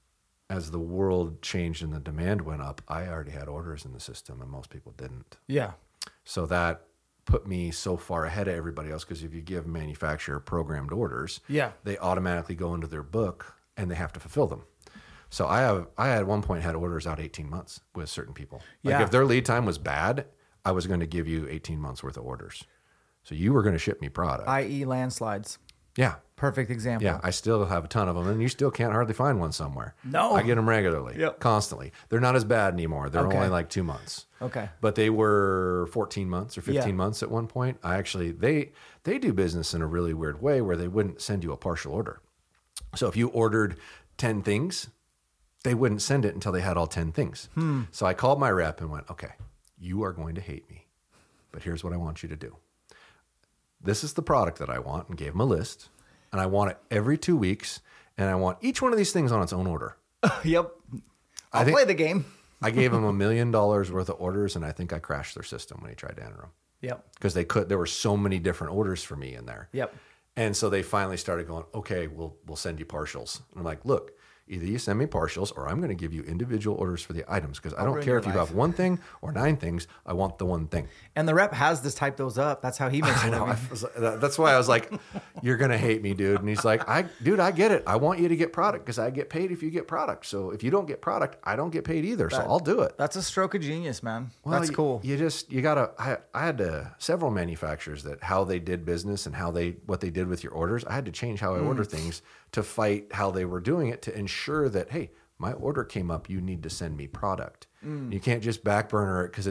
world changed and the demand went up, I already had orders in the system, and most people didn't. Yeah. So that put me so far ahead of everybody else, because if you give manufacturer programmed orders, they automatically go into their book and they have to fulfill them. So I at one point had orders out 18 months with certain people. Like if their lead time was bad, I was going to give you 18 months worth of orders. So you were going to ship me product. i.e. landslides. Yeah. Perfect example. Yeah, I still have a ton of them, and you still can't hardly find one somewhere. No. I get them regularly, constantly. They're not as bad anymore. They're only like 2 months. Okay. But they were 14 months or 15 months at one point. They do business in a really weird way where they wouldn't send you a partial order. So if you ordered 10 things, they wouldn't send it until they had all 10 things. So I called my rep and went, okay, you are going to hate me, but here's what I want you to do. This is the product that I want, and gave them a list. And I want it every 2 weeks, and I want each one of these things on its own order. Yep. I'll play the game. I gave them $1 million worth of orders, and I think I crashed their system when he tried to enter them. Yep. Because there were so many different orders for me in there. Yep. And so they finally started going, okay, we'll send you partials. And I'm like, look, either you send me partials, or I'm going to give you individual orders for the items, because I don't care if you have one thing or 9 things. I want the one thing. And the rep has to type those up. That's how he makes it. That's why I was like, you're going to hate me, dude. And he's like, I get it. I want you to get product because I get paid if you get product. So if you don't get product, I don't get paid either. So I'll do it. That's a stroke of genius, man. Well, that's cool. I had several manufacturers that how they did business and what they did with your orders. I had to change how I order things to fight how they were doing it, to ensure that, hey, my order came up, you need to send me product. You can't just back burner it because it's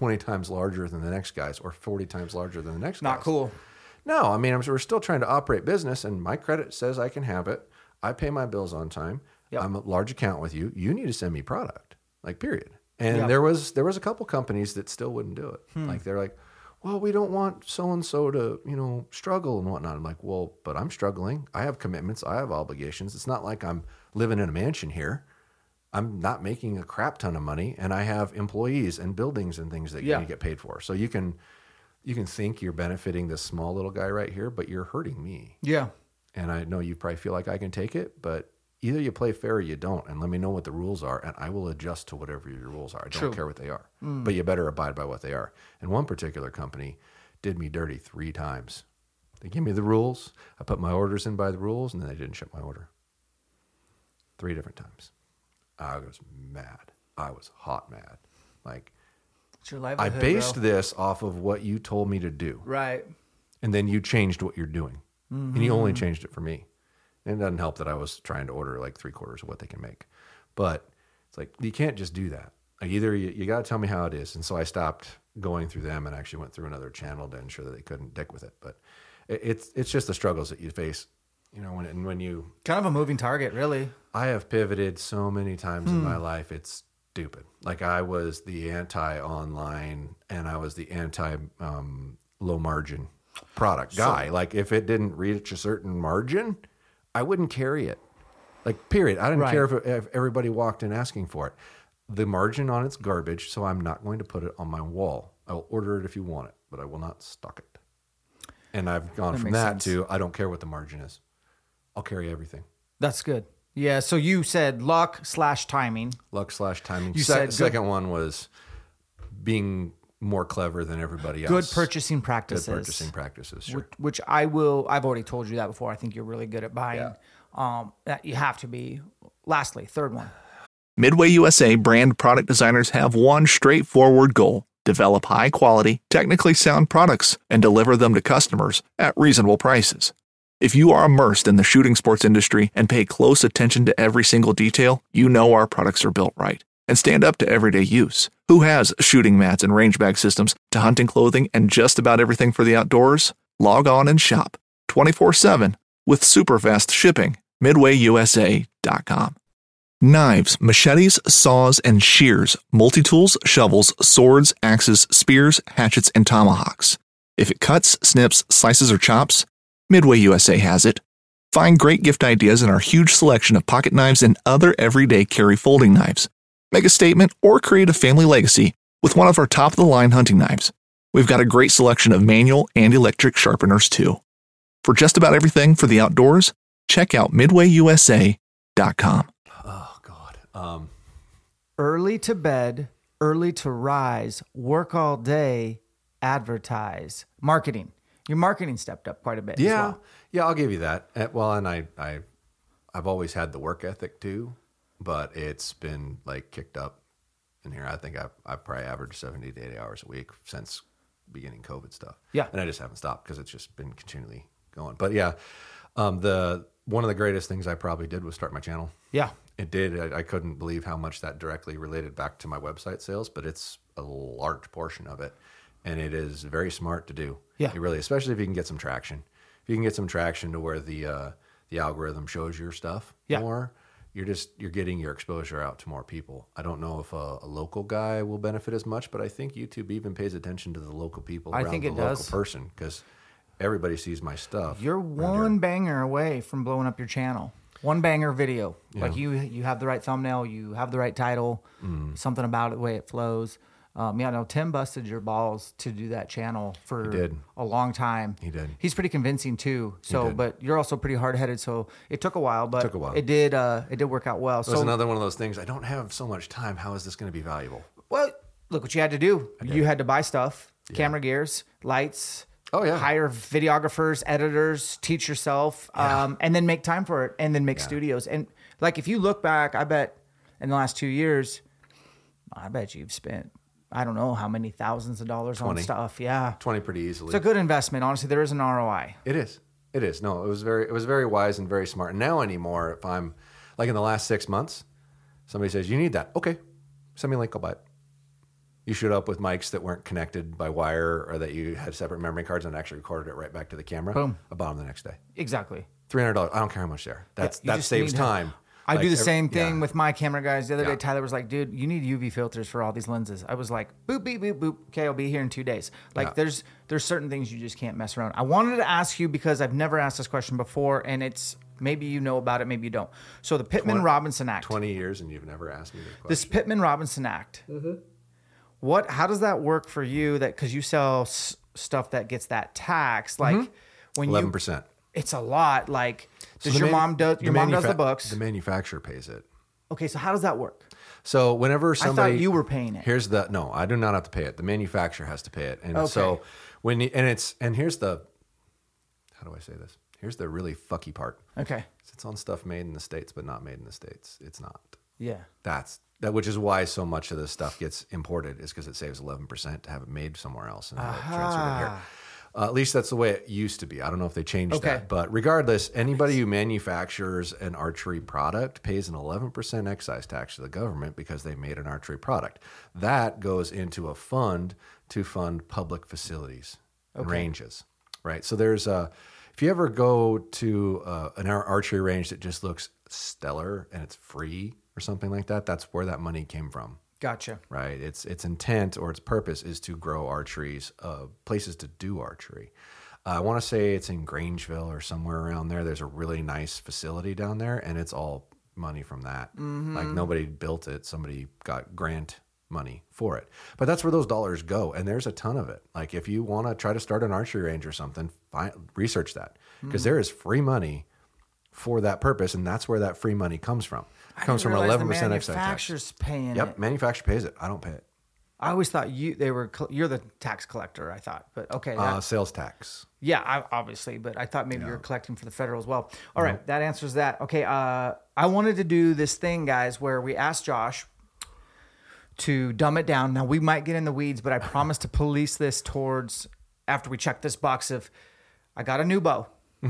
20 times larger than the next guy's or 40 times larger than the next guy's. Not cool. No, I mean, we're still trying to operate business, and my credit says I can have it. I pay my bills on time. Yep. I'm a large account with you. You need to send me product, like, period. And Yep. there was a couple companies that still wouldn't do it. Like, they're like, well, we don't want so-and-so to, struggle and whatnot. I'm like, well, but I'm struggling. I have commitments. I have obligations. It's not like I'm living in a mansion here. I'm not making a crap ton of money, and I have employees and buildings and things that you need to get paid for. So you can think you're benefiting this small little guy right here, but you're hurting me. Yeah. And I know you probably feel like I can take it, but either you play fair or you don't, and let me know what the rules are, and I will adjust to whatever your rules are. I don't care what they are, but you better abide by what they are. And one particular company did me dirty 3 times. They gave me the rules. I put my orders in by the rules, and then they didn't ship my order. 3 different times. I was mad. I was hot mad. Like, It's your livelihood, I based bro. this off of what you told me to do. Right. And then you changed what you're doing. And you only changed it for me. And it doesn't help that I was trying to order like 3/4 of what they can make. But it's like, you can't just do that. Like, either you got to tell me how it is. And so I stopped going through them and actually went through another channel to ensure that they couldn't dick with it. But it's just the struggles that you face, when you... Kind of a moving target, really. I have pivoted so many times in my life. It's stupid. Like, I was the anti-online and I was the anti-low margin product guy. Like, if it didn't reach a certain margin, I wouldn't carry it. Like, period. I didn't care if everybody walked in asking for it. The margin on it's garbage, so I'm not going to put it on my wall. I'll order it if you want it, but I will not stock it. And I've gone from makes that sense. to I don't care what the margin is. I'll carry everything. That's good. Yeah. So you said luck/timing. Luck/timing. You said second one was being more clever than everybody else. Good purchasing practices. Good purchasing practices, sure. Which I've already told you that before. I think you're really good at buying. That you have to be. Lastly, third one. Midway USA brand product designers have one straightforward goal: develop high-quality, technically sound products and deliver them to customers at reasonable prices. If you are immersed in the shooting sports industry and pay close attention to every single detail, you know our products are built right and stand up to everyday use. Who has shooting mats and range bag systems to hunting clothing and just about everything for the outdoors? Log on and shop 24/7 with super fast shipping. MidwayUSA.com. Knives, machetes, saws, and shears, multi-tools, shovels, swords, axes, spears, hatchets, and tomahawks. If it cuts, snips, slices, or chops, Midway USA has it. Find great gift ideas in our huge selection of pocket knives and other everyday carry folding knives. Make a statement or create a family legacy with one of our top-of-the-line hunting knives. We've got a great selection of manual and electric sharpeners, too. For just about everything for the outdoors, check out MidwayUSA.com. Oh, God. Early to bed, early to rise, work all day, advertise. Marketing. Your marketing stepped up quite a bit. Yeah. As well. Yeah, I'll give you that. Well, and I've always had the work ethic too, but it's been like kicked up in here. I think I've probably averaged 70 to 80 hours a week since beginning COVID stuff. Yeah. And I just haven't stopped because it's just been continually going. But yeah, one of the greatest things I probably did was start my channel. Yeah. It did. I couldn't believe how much that directly related back to my website sales, but it's a large portion of it. And it is very smart to do. Yeah. It really, especially if you can get some traction. If you can get some traction to where the algorithm shows your stuff more, you're getting your exposure out to more people. I don't know if a local guy will benefit as much, but I think YouTube even pays attention to the local people around the local person because everybody sees my stuff. You're one banger away from blowing up your channel. One banger video. Yeah. Like you have the right thumbnail, you have the right title, something about it, the way it flows. No, Tim busted your balls to do that channel for a long time. He did. He's pretty convincing too. So, but you're also pretty hard headed. So it took a while, but it did work out well. So it's another one of those things. I don't have so much time. How is this going to be valuable? Well, look what you had to do. You had to buy stuff, camera gears, lights. Oh yeah. Hire videographers, editors, teach yourself, and then make time for it, and then make studios. And like if you look back, I bet in the last 2 years, I bet you've spent I don't know how many thousands of dollars 20. on stuff. Yeah. 20 pretty easily. It's a good investment. Honestly, there is an ROI. It is. It is. No, it was very wise and very smart. And now anymore, if I'm like in the last 6 months, somebody says, you need that. Okay. Send me a link. I'll buy it. You showed up with mics that weren't connected by wire or that you had separate memory cards and actually recorded it right back to the camera. Boom. I bought them the next day. Exactly. $300. I don't care how much they are. That just saves need time. I Like, do the same thing yeah. with my camera guys. The other day, Yeah. Tyler was like, dude, you need UV filters for all these lenses. I was like, boop, beep, boop, boop. Okay, I'll be here in 2 days. Like there's certain things you just can't mess around. I wanted to ask you because I've never asked this question before, and it's maybe you know about it, maybe you don't. So the Pittman-Robertson Act. 20 years and you've never asked me this question. This Pittman-Robertson Act. How does that work for you? That because you sell stuff that gets that tax, like when 11%. it's a lot. Like does So your the mom does the books? The manufacturer pays it. Okay, so how does that work? So whenever somebody, I thought you were paying it. No, I do not have to pay it. The manufacturer has to pay it, and Okay. so here's the, how do I say this? Here's the really fucky part. Okay. It's on stuff made in the States, but not made in the States. It's not. Yeah. Which is why so much of this stuff gets imported, is because it saves 11% to have it made somewhere else and have it transferred here. At least that's the way it used to be. I don't know if they changed that. But regardless, anybody who manufactures an archery product pays an 11% excise tax to the government because they made an archery product. That goes into a fund to fund public facilities and ranges, right? So there's if you ever go to an archery range that just looks stellar and it's free or something like that, that's where that money came from. Gotcha. Right. Its intent or its purpose is to grow archeries, places to do archery. I want to say it's in Grangeville or somewhere around there. There's a really nice facility down there, and it's all money from that. Like nobody built it. Somebody got grant money for it. But that's where those dollars go, and there's a ton of it. Like if you want to try to start an archery range or something, research that because there is free money for that purpose, and that's where that free money comes from. It comes from 11% excise tax. Manufacturer's paying Yep, it. manufacturer pays it. I don't pay it. I always thought you're the tax collector. I thought, but okay. Sales tax. Yeah, obviously, but I thought maybe you're collecting for the federal as well. All right, that answers that. Okay, I wanted to do this thing, guys, where we asked Josh to dumb it down. Now we might get in the weeds, but I promise to police this towards after we check this box of I got a new bow.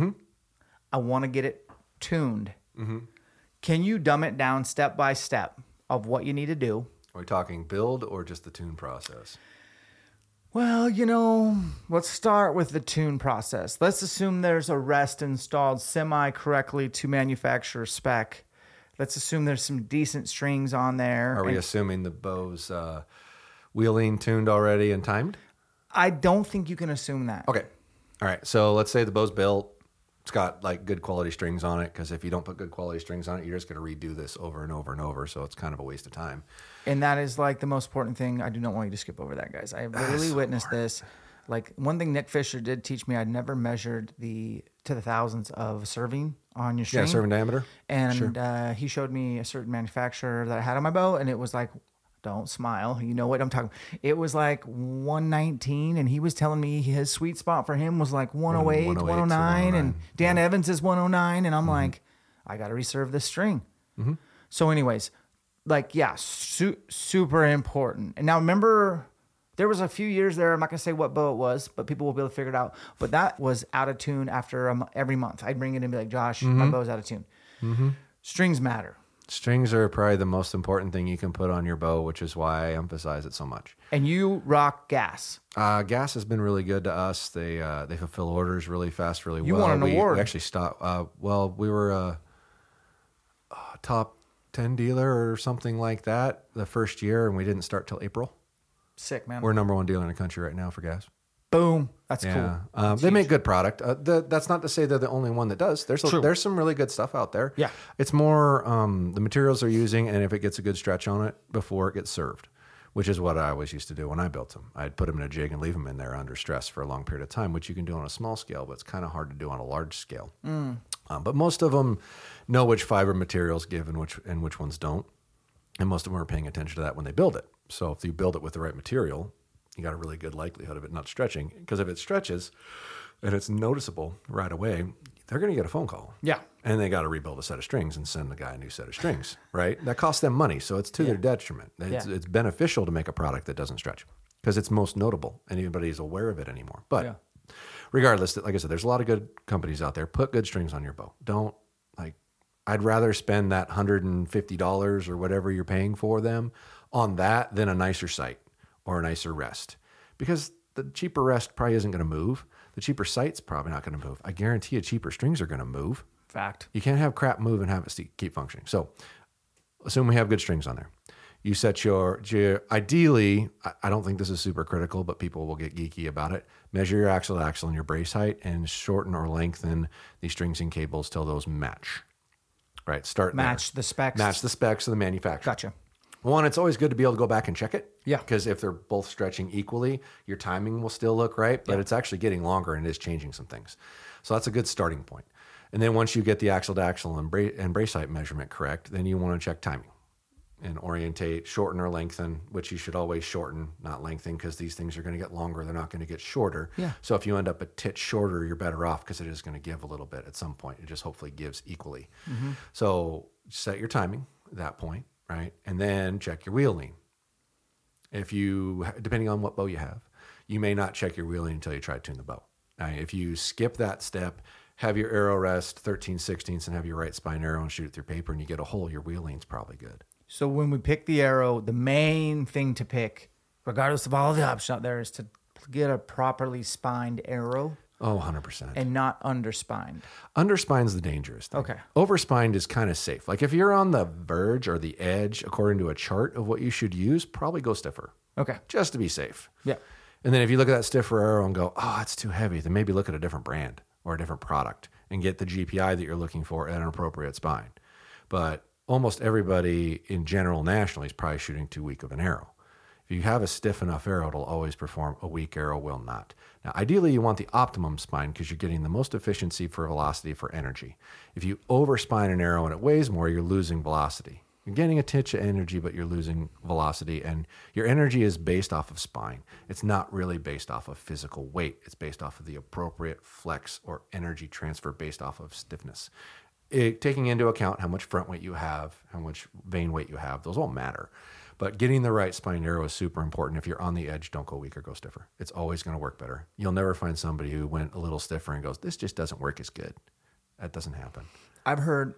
I want to get it tuned. Can you dumb it down step by step of what you need to do? Are we talking build or just the tune process? Well, let's start with the tune process. Let's assume there's a rest installed semi-correctly to manufacturer spec. Let's assume there's some decent strings on there. Are we assuming the bow's wheeling tuned already and timed? I don't think you can assume that. Okay. All right. So let's say the bow's built. It's got like good quality strings on it, because if you don't put good quality strings on it, you're just going to redo this over and over and over. So it's kind of a waste of time. And that is like the most important thing. I do not want you to skip over that, guys. I literally witnessed this. Like one thing Nick Fisher did teach me, I'd never measured to the thousands of serving on your string. Yeah, serving diameter. And he showed me a certain manufacturer that I had on my bow, and it was like, don't smile. You know what I'm talking about. It was like 119, and he was telling me his sweet spot for him was like 108, 109, and Dan Evans is 109, and I'm like, I got to reserve this string. So anyways, like, yeah, super important. And now remember, there was a few years there, I'm not going to say what bow it was, but people will be able to figure it out. But that was out of tune after every month. I'd bring it in and be like, Josh, my bow's out of tune. Strings matter. Strings are probably the most important thing you can put on your bow, which is why I emphasize it so much. And you rock gas. Gas has been really good to us. They fulfill orders really fast, really well. You won an award. We actually stopped. We were a top 10 dealer or something like that the first year, and we didn't start till April. Sick, man. We're number one dealer in the country right now for gas. Boom. That's cool. They make good product. That's not to say they're the only one that does. There's some really good stuff out there. Yeah. It's more the materials they're using, and if it gets a good stretch on it before it gets served, which is what I always used to do when I built them. I'd put them in a jig and leave them in there under stress for a long period of time, which you can do on a small scale, but it's kind of hard to do on a large scale. But most of them know which fiber materials give and which ones don't, and most of them are paying attention to that when they build it. So if you build it with the right material, you got a really good likelihood of it not stretching, because if it stretches and it's noticeable right away, they're going to get a phone call. Yeah. And they got to rebuild a set of strings and send the guy a new set of strings, right? That costs them money. So it's to their detriment. It's beneficial to make a product that doesn't stretch because it's most notable and anybody's aware of it anymore. But regardless, like I said, there's a lot of good companies out there. Put good strings on your bow. I'd rather spend that $150 or whatever you're paying for them on that than a nicer sight or a nicer rest, because the cheaper rest probably isn't going to move. The cheaper sight's probably not going to move. I guarantee you cheaper strings are going to move. Fact. You can't have crap move and have it keep functioning. So assume we have good strings on there. You set your ideally, I don't think this is super critical, but people will get geeky about it. Measure your axle to axle and your brace height and shorten or lengthen the strings and cables till those match. Right. Start Match there. the specs. Match the specs of the manufacturer. Gotcha. One, it's always good to be able to go back and check it. Yeah. Because if they're both stretching equally, your timing will still look right, but it's actually getting longer and it is changing some things. So that's a good starting point. And then once you get the axle to axle and brace height measurement correct, then you want to check timing and orientate, shorten or lengthen, which you should always shorten, not lengthen, because these things are going to get longer. They're not going to get shorter. Yeah. So if you end up a tit shorter, you're better off because it is going to give a little bit at some point. It just hopefully gives equally. Mm-hmm. So set your timing at that point, right? And then check your wheel lean. If you, depending on what bow you have, you may not check your wheel lean until you try to tune the bow. Now, if you skip that step, have your arrow rest 13/16 and have your right spine arrow and shoot it through paper and you get a hole, your wheel lean's probably good. So when we pick the arrow, the main thing to pick, regardless of all the options out there, is to get a properly spined arrow. Oh, 100%. And not underspined. Underspine's the dangerous thing. Okay. Overspined is kind of safe. Like if you're on the verge or the edge, according to a chart of what you should use, probably go stiffer. Okay. Just to be safe. Yeah. And then if you look at that stiffer arrow and go, oh, it's too heavy, then maybe look at a different brand or a different product and get the GPI that you're looking for at an appropriate spine. But almost everybody in general nationally is probably shooting too weak of an arrow. If you have a stiff enough arrow, it'll always perform. A weak arrow will not. Now, ideally, you want the optimum spine because you're getting the most efficiency for velocity for energy. If you overspine an arrow and it weighs more, you're losing velocity. You're getting a titch of energy, but you're losing velocity. And your energy is based off of spine. It's not really based off of physical weight. It's based off of the appropriate flex or energy transfer based off of stiffness. Taking into account how much front weight you have, how much vane weight you have, those all matter. But getting the right spine arrow is super important. If you're on the edge, don't go weaker, go stiffer. It's always going to work better. You'll never find somebody who went a little stiffer and goes, this just doesn't work as good. That doesn't happen. I've heard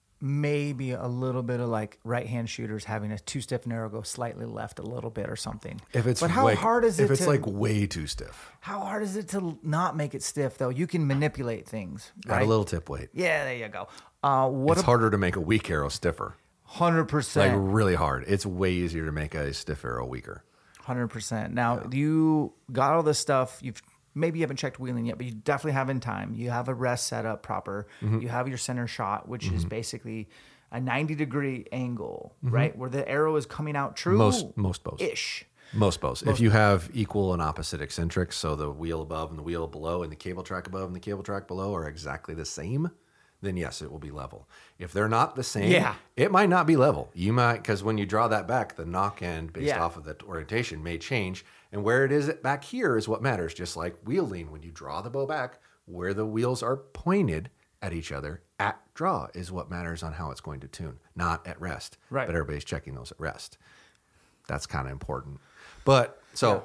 maybe a little bit of like right-hand shooters having a too stiff an arrow go slightly left a little bit or something. But how hard is it if it's like way too stiff? How hard is it to not make it stiff though? You can manipulate things. Right? Add a little tip weight. Yeah, there you go. It's harder to make a weak arrow stiffer. 100%. Like really hard. It's way easier to make a stiff arrow weaker. 100%. Now, you got all this stuff. Maybe you haven't checked wheeling yet, but you definitely have in time. You have a rest set up proper. Mm-hmm. You have your center shot, which is basically a 90-degree angle, right? Where the arrow is coming out true. Most bows. Ish. Most bows. If you have equal and opposite eccentrics, so the wheel above and the wheel below and the cable track above and the cable track below are exactly the same, then yes, it will be level. If they're not the same, it might not be level. You might, because when you draw that back, the knock end based off of the orientation may change. And where it is back here is what matters. Just like wheel lean, when you draw the bow back, where the wheels are pointed at each other at draw is what matters on how it's going to tune, not at rest. Right. But everybody's checking those at rest. That's kind of important. But so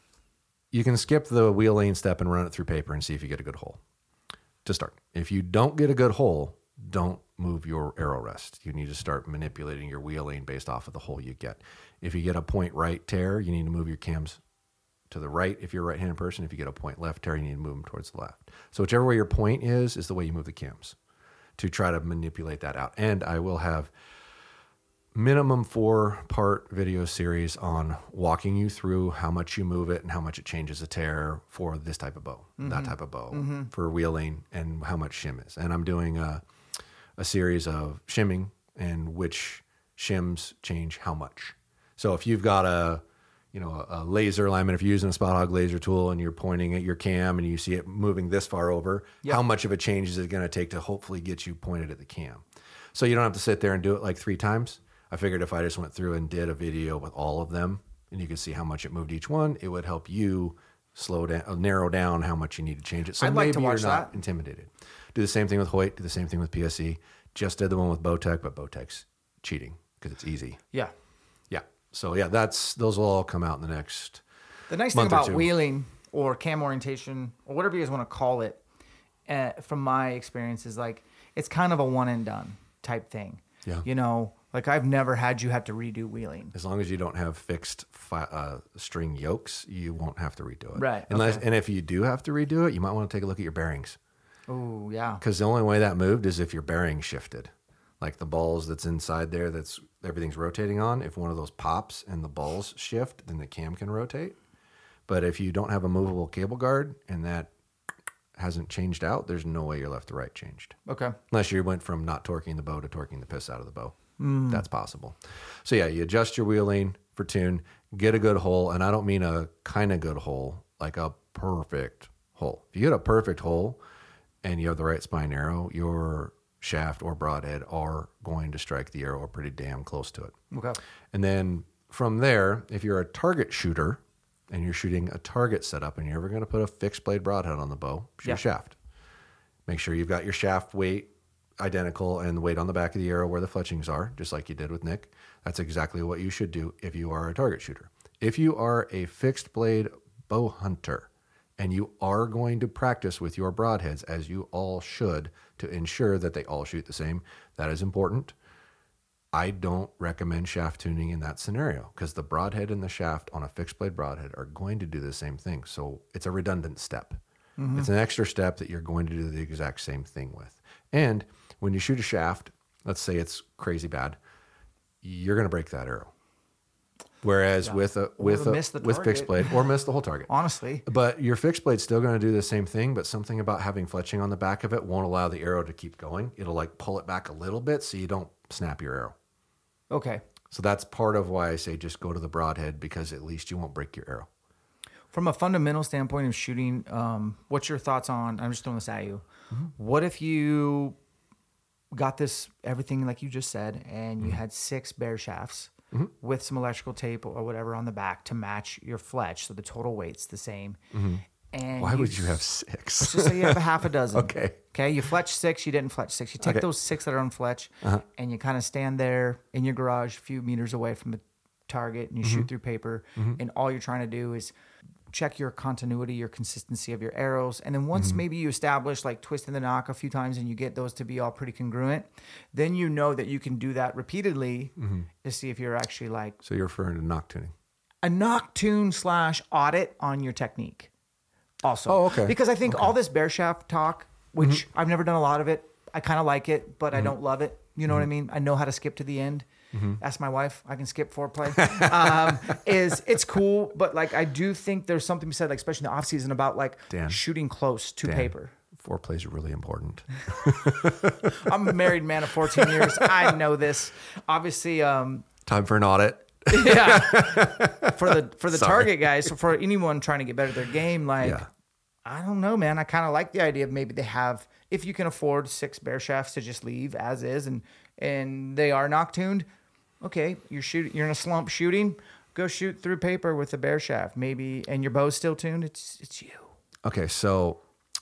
you can skip the wheel lean step and run it through paper and see if you get a good hole. To start. If you don't get a good hole, don't move your arrow rest. You need to start manipulating your wheel lean based off of the hole you get. If you get a point right tear, you need to move your cams to the right if you're a right-handed person. If you get a point left tear, you need to move them towards the left. So whichever way your point is the way you move the cams to try to manipulate that out. And I will have minimum 4-part video series on walking you through how much you move it and how much it changes a tear for this type of bow, that type of bow, for wheeling, and how much shim is. And I'm doing a series of shimming and which shims change how much. So if you've got a laser alignment, if you're using a Spot Hog laser tool and you're pointing at your cam and you see it moving this far over, how much of a change is it going to take to hopefully get you pointed at the cam? So you don't have to sit there and do it like 3 times. I figured if I just went through and did a video with all of them and you could see how much it moved each one, it would help you narrow down how much you need to change it. So I'd like to maybe watch you're not that. Intimidated. Do the same thing with Hoyt, do the same thing with PSE. Just did the one with Bowtech, but Bowtech's cheating because it's easy. Yeah. Yeah. So yeah, those will all come out in the next The nice thing month or about two. wheeling or cam orientation or whatever you guys want to call it, from my experience, is like it's kind of a one and done type thing. Yeah. Like I've never had you have to redo wheeling. As long as you don't have fixed string yokes, you won't have to redo it. Right. And if you do have to redo it, you might want to take a look at your bearings. Oh, yeah. Because the only way that moved is if your bearing shifted. Like the balls that's inside there, that's everything's rotating on. If one of those pops and the balls shift, then the cam can rotate. But if you don't have a movable cable guard and that hasn't changed out, there's no way your left to right changed. Okay. Unless you went from not torquing the bow to torquing the piss out of the bow. That's possible. So yeah, you adjust your wheeling for tune, get a good hole. And I don't mean a kind of good hole, like a perfect hole. If you get a perfect hole and you have the right spine arrow, your shaft or broadhead are going to strike the arrow pretty damn close to it. Okay. And then from there, if you're a target shooter and you're shooting a target setup and you're ever going to put a fixed blade broadhead on the bow, shoot a shaft. Make sure you've got your shaft weight identical and the weight on the back of the arrow where the fletchings are, just like you did with Nick. That's exactly what you should do if you are a target shooter. If you are a fixed blade bow hunter and you are going to practice with your broadheads, as you all should, to ensure that they all shoot the same, that is important. I don't recommend shaft tuning in that scenario because the broadhead and the shaft on a fixed blade broadhead are going to do the same thing. So it's a redundant step. It's an extra step that you're going to do the exact same thing with. And when you shoot a shaft, let's say it's crazy bad, you're going to break that arrow. Whereas with fixed blade, or miss the whole target. Honestly. But your fixed blade's still going to do the same thing, but something about having fletching on the back of it won't allow the arrow to keep going. It'll like pull it back a little bit so you don't snap your arrow. Okay. So that's part of why I say just go to the broadhead, because at least you won't break your arrow. From a fundamental standpoint of shooting, what's your thoughts on, I'm just throwing this at you. What if you got this, everything like you just said, and you had 6 bare shafts with some electrical tape or whatever on the back to match your fletch, so the total weight's the same. And Why would you have 6? Let's just say you have a half a dozen. Okay, you fletch 6, you didn't fletch 6. You take those 6 that are on fletch, and you kind of stand there in your garage a few meters away from the target, and you shoot through paper, and all you're trying to do is check your continuity, your consistency of your arrows. And then once maybe you establish like twisting the knock a few times and you get those to be all pretty congruent, then you know that you can do that repeatedly to see if you're actually like... So you're referring to knock tuning. A knock tune / audit on your technique also. Oh, okay. Because I think all this bear shaft talk, which I've never done a lot of it, I kind of like it, but I don't love it. You know what I mean? I know how to skip to the end. Ask my wife. I can skip foreplay. It's cool, but like I do think there's something said, like especially in the off season, about like shooting close to paper. Foreplay is really important. I'm a married man of 14 years. I know this. Obviously, time for an audit. Yeah, for the target guys. So for anyone trying to get better at their game, like I don't know, man. I kind of like the idea of maybe they have, if you can afford 6 bare shafts to just leave as is, and they are knock tuned. Okay, you're in a slump shooting. Go shoot through paper with a bare shaft, maybe, and your bow's still tuned. It's you. Okay, so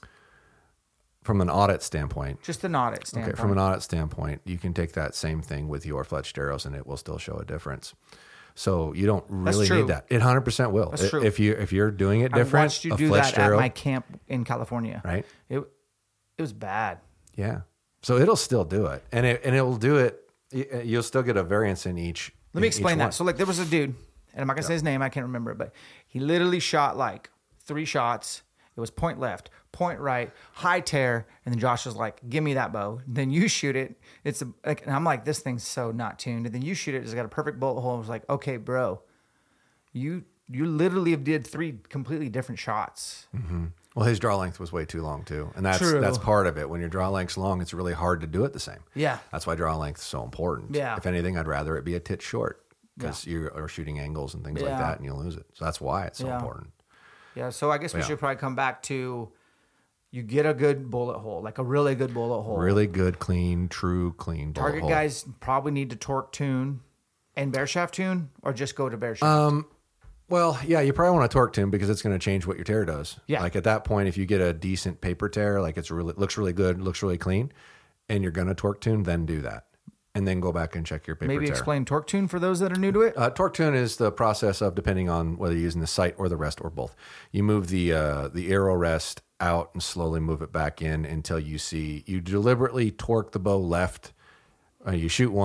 from an audit standpoint, just an audit standpoint. Okay, from an audit standpoint, you can take that same thing with your fletched arrows, and it will still show a difference. So you don't really need that. It 100% will. That's true. If you're doing it different, I watched you do that at my camp in California. Right. It was bad. Yeah. So it'll still do it, and it will do it. You'll still get a variance in each. Let me explain that. So like there was a dude, and I'm not gonna say his name. I can't remember it, but he literally shot like 3 shots. It was point left, point right, high tear, and then Josh was like, "Give me that bow." And then you shoot it. And I'm like, "This thing's so not tuned." And then you shoot it. It's got a perfect bullet hole. I was like, "Okay, bro, you literally did 3 completely different shots." Well, his draw length was way too long too, and that's part of it. When your draw length's long, it's really hard to do it the same. Yeah, that's why draw length is so important. Yeah. If anything, I'd rather it be a tit short because you are shooting angles and things like that, and you'll lose it. So that's why it's so important. Yeah. So I guess we should probably come back to you get a good bullet hole, like a really good bullet hole, really good, clean, true, clean bullet target hole. Guys probably need to torque tune and bear shaft tune, or just go to bear shaft. Well, yeah, you probably want to torque tune because it's going to change what your tear does. Yeah. Like at that point, if you get a decent paper tear, like looks really good, looks really clean, and you're going to torque tune, then do that. And then go back and check your paper tear. Maybe explain torque tune for those that are new to it. Torque tune is the process of, depending on whether you're using the sight or the rest or both, you move the arrow rest out and slowly move it back in until you deliberately torque the bow left. You shoot one,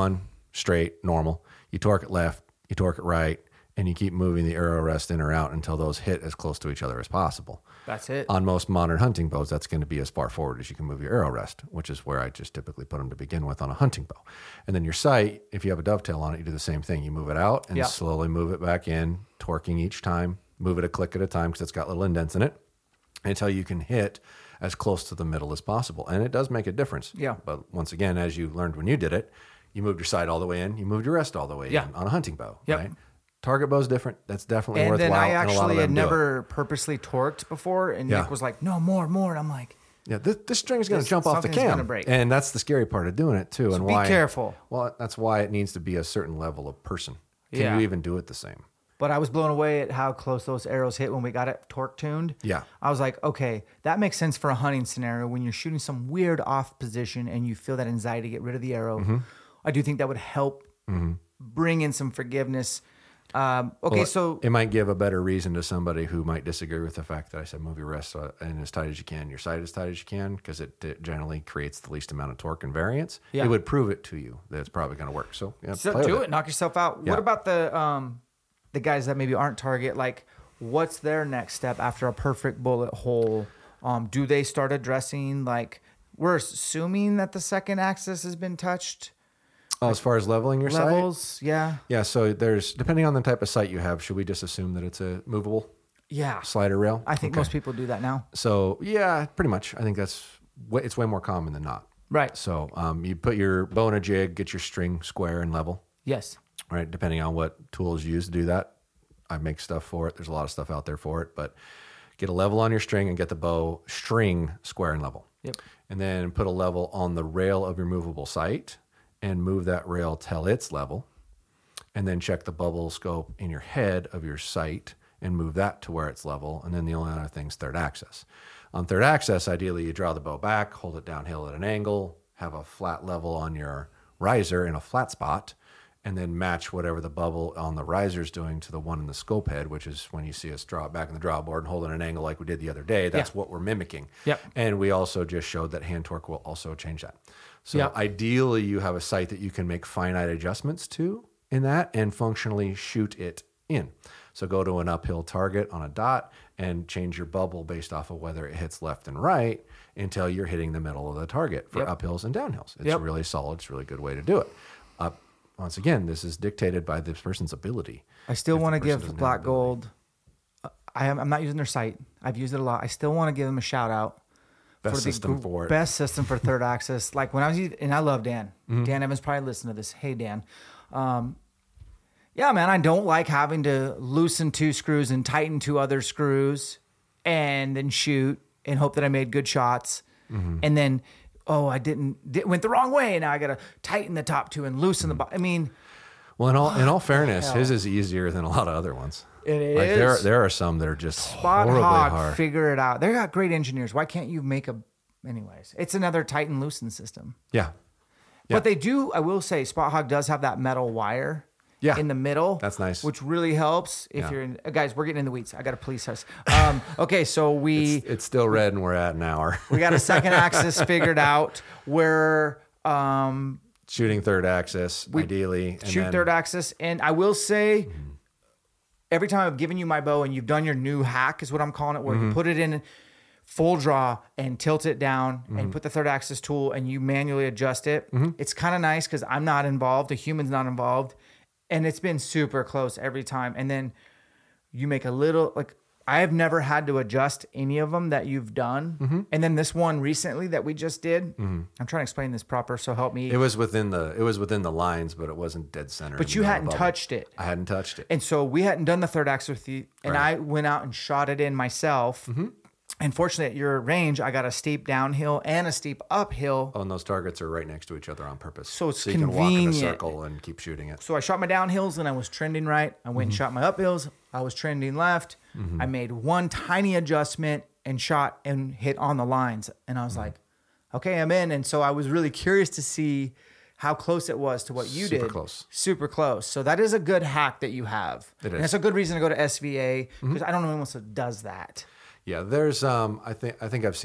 straight, normal. You torque it left, you torque it right, and you keep moving the arrow rest in or out until those hit as close to each other as possible. That's it. On most modern hunting bows, that's going to be as far forward as you can move your arrow rest, which is where I just typically put them to begin with on a hunting bow. And then your sight, if you have a dovetail on it, you do the same thing. You move it out and slowly move it back in, torquing each time, move it a click at a time because it's got little indents in it until you can hit as close to the middle as possible. And it does make a difference. Yeah. But once again, as you learned when you did it, you moved your sight all the way in, you moved your rest all the way in on a hunting bow, right? Target bow's different. That's definitely worthwhile. And then I and a lot of actually them had do it. never purposely torqued before, and Nick was like, no, more. And I'm like, yeah, this string's going to jump off the something's cam. gonna break. And that's the scary part of doing it, too. So and be why, careful. Well, that's why it needs to be a certain level of person. Can you even do it the same? But I was blown away at how close those arrows hit when we got it torque tuned. Yeah. I was like, okay, that makes sense for a hunting scenario when you're shooting some weird off position and you feel that anxiety to get rid of the arrow. Mm-hmm. I do think that would help bring in some forgiveness. So it might give a better reason to somebody who might disagree with the fact that I said move your rest and as tight as you can, your sight as tight as you can, because it generally creates the least amount of torque and variance. Yeah. It would prove it to you that it's probably going to work. So, play do with it, knock yourself out. Yeah. What about the guys that maybe aren't target? Like, what's their next step after a perfect bullet hole? Do they start addressing, like, we're assuming that the second axis has been touched? Oh, as far as leveling your Levels, sight? yeah. Yeah, so there's, depending on the type of sight you have, should we just assume that it's a movable Yeah. slider rail? I think most people do that now. So, yeah, pretty much. I think it's way more common than not. Right. So you put your bow in a jig, get your string square and level, Yes. right? Depending on what tools you use to do that. I make stuff for it. There's a lot of stuff out there for it, but get a level on your string and get the bow string square and level. Yep. And then put a level on the rail of your movable sight and move that rail till it's level. And then check the bubble scope in your head of your sight and move that to where it's level. And then the only other thing is third axis. On third axis, ideally you draw the bow back, hold it downhill at an angle, have a flat level on your riser in a flat spot, and then match whatever the bubble on the riser is doing to the one in the scope head, which is when you see us draw it back in the draw board and hold it at an angle like we did the other day. That's what we're mimicking. Yep. And we also just showed that hand torque will also change that. So ideally you have a sight that you can make finite adjustments to in that and functionally shoot it in. So go to an uphill target on a dot and change your bubble based off of whether it hits left and right until you're hitting the middle of the target for uphills and downhills. It's really solid. It's a really good way to do it. Once again, this is dictated by this person's ability. I still If want the to person give doesn't Black have ability. Gold. I'm not using their site. I've used it a lot. I still want to give them a shout out. Best system for it. Best system for third axis. Like when I was, and I love Dan. Mm-hmm. Dan Evans probably listened to this. Hey, Dan. Yeah, man, I don't like having to loosen 2 screws and tighten 2 other screws and then shoot and hope that I made good shots. Mm-hmm. And then, I went the wrong way. Now I got to tighten the top 2 and loosen the bottom. I mean, Well, in all fairness, his is easier than a lot of other ones. It is. is. There are some that are just Spot horribly Hog, hard. figure it out. They got great engineers. Why can't you make anyways, it's another tighten loosen system. Yeah. But they do, I will say, Spot Hog does have that metal wire in the middle. That's nice. Which really helps if you're in, guys, we're getting in the weeds. I got to police us. Okay, so It's still red and we're at an hour. we got a second axis figured out where Shooting third axis, ideally. And shoot then, third axis. And I will say, every time I've given you my bow and you've done your new hack is what I'm calling it, where you put it in full draw and tilt it down and put the third axis tool and you manually adjust it. It's kind of nice because I'm not involved. The human's not involved. And it's been super close every time. And then you make a little, like, I have never had to adjust any of them that you've done. And then this one recently that we just did, I'm trying to explain this proper, so help me. It was within the lines, but it wasn't dead center. But you hadn't touched it. I hadn't touched it. And so we hadn't done the third axis with you. And I went out and shot it in myself. And fortunately, at your range, I got a steep downhill and a steep uphill. Oh, and those targets are right next to each other on purpose. So it's you can walk in a convenient. circle and keep shooting it. So I shot my downhills and I was trending right. I went and shot my uphills. I was trending left. I made one tiny adjustment and shot and hit on the lines. And I was like, okay, I'm in. And so I was really curious to see how close it was to what you did. Super close. Super close. So that is a good hack that you have. It is. And it's a good reason to go to SVA because I don't know anyone else that does that. Yeah, there's I think I've seen it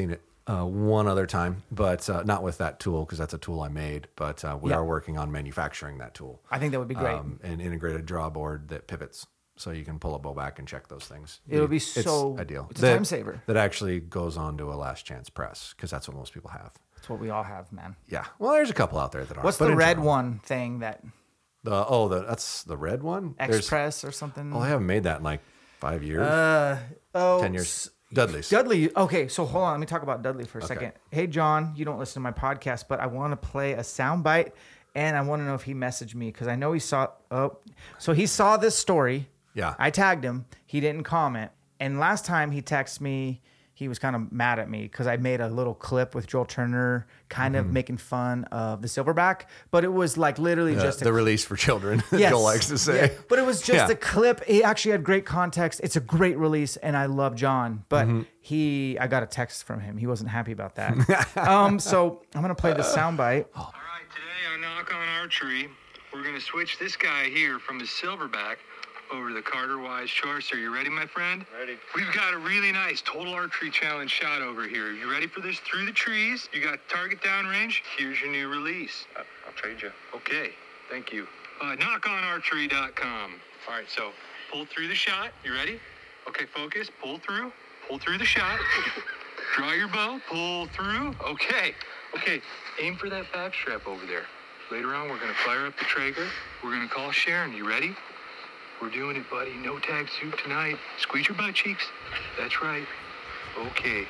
one other time, but not with that tool because that's a tool I made. But we are working on manufacturing that tool. I think that would be great. An integrated draw board that pivots, so you can pull a bow back and check those things. It'll be It's so ideal. It's a time saver. That actually goes on to a last chance press because that's what most people have. That's what we all have, man. Yeah. Well, there's a couple out there that aren't. What's but the in red general- one thing that that's the red one. Express or something? Oh, I haven't made that in like 5 years. 10 years. Dudley's. Dudley. Okay, so hold on. Let me talk about Dudley for a second. Hey, John, you don't listen to my podcast, but I want to play a soundbite, and I want to know if he messaged me because I know he saw. Oh, so he saw this story. Yeah. I tagged him. He didn't comment, and last time he texted me, he was kind of mad at me because I made a little clip with Joel Turner, kind of making fun of the silverback, but it was like literally just the release for children. Yes. Joel likes to say. Yeah. But it was just a clip. It actually had great context. It's a great release, and I love John. But I got a text from him. He wasn't happy about that. So I'm gonna play the soundbite. All right, today on Knock on Archery, we're gonna switch this guy here from the silverback over to the Carter Wise choice. Are you ready, my friend? Ready. We've got a really nice total archery challenge shot over here. You ready for this? Through the trees. You got target downrange. Here's your new release. I'll trade you. Okay, thank you. Knockonarchery.com. All right, so pull through the shot. You ready? Okay, focus. Pull through. Pull through the shot. Draw your bow. Pull through. Okay. Aim for that back strap over there. Later on, we're going to fire up the Traeger. We're going to call Sharon. You ready? We're doing it, buddy. No tag suit tonight. Squeeze your butt cheeks. That's right. Okay.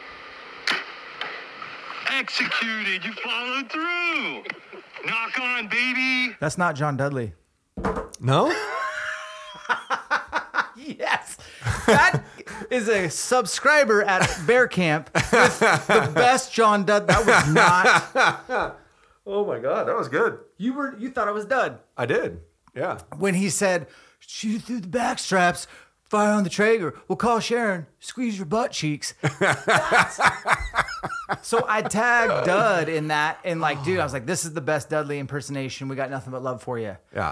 Executed. You followed through. Knock on, baby. That's not John Dudley. No? Yes. That is a subscriber at Bear Camp with the best John Dudley. That was not. Oh my God, that was good. You thought I was Dud. I did. Yeah. When he said, shoot through the back straps, fire on the Traeger, we'll call Sharon, squeeze your butt cheeks. So I tagged Dud in that, and like, dude, I was like, this is the best Dudley impersonation. We got nothing but love for you. Yeah.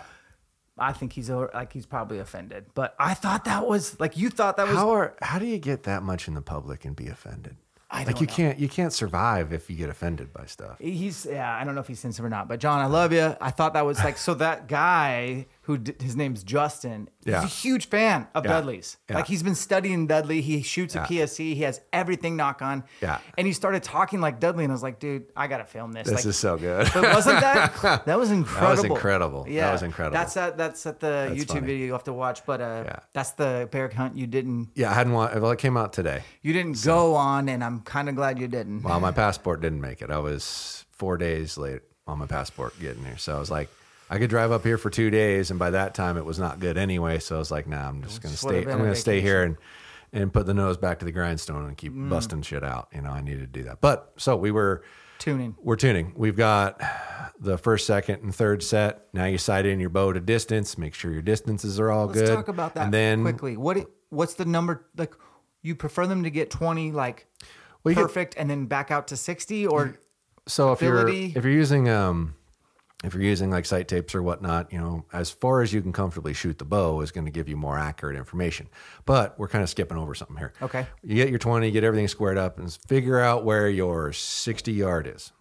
I think he's probably offended, but I thought that was like, you thought that was. How do you get that much in the public and be offended? I Like don't know. you can't survive if you get offended by stuff. I don't know if he's sensitive or not, but John, I love you. I thought that was like, so that guy his name's Justin. Yeah. He's a huge fan of Dudley's. Yeah. Like he's been studying Dudley. He shoots a PSC. He has everything knock on. Yeah. And he started talking like Dudley, and I was like, dude, I got to film this. This is so good. But wasn't that? That was incredible. That was incredible. Yeah. That was incredible. That's at the YouTube funny. video you have to watch, but that's the bear hunt you didn't. Yeah, I hadn't watched. Well, it came out today. You didn't go on, and I'm kind of glad you didn't. Well, my passport didn't make it. I was 4 days late on my passport getting here. So I was like, I could drive up here for 2 days, and by that time it was not good anyway. So I was like, nah, I'm just going to stay. I'm going to stay here and put the nose back to the grindstone and keep busting shit out. You know, I needed to do that. But so we're tuning. We've got the first, second, and third set. Now you sight in your bow to distance. Make sure your distances are all good. Let's talk about that and then, quickly. What's the number? Like, you prefer them to get 20 like perfect and then back out to 60, or so if you're ability? if you're using like sight tapes or whatnot, you know, as far as you can comfortably shoot the bow is going to give you more accurate information. But we're kind of skipping over something here. Okay. You get your 20, get everything squared up, and figure out where your 60 yard is.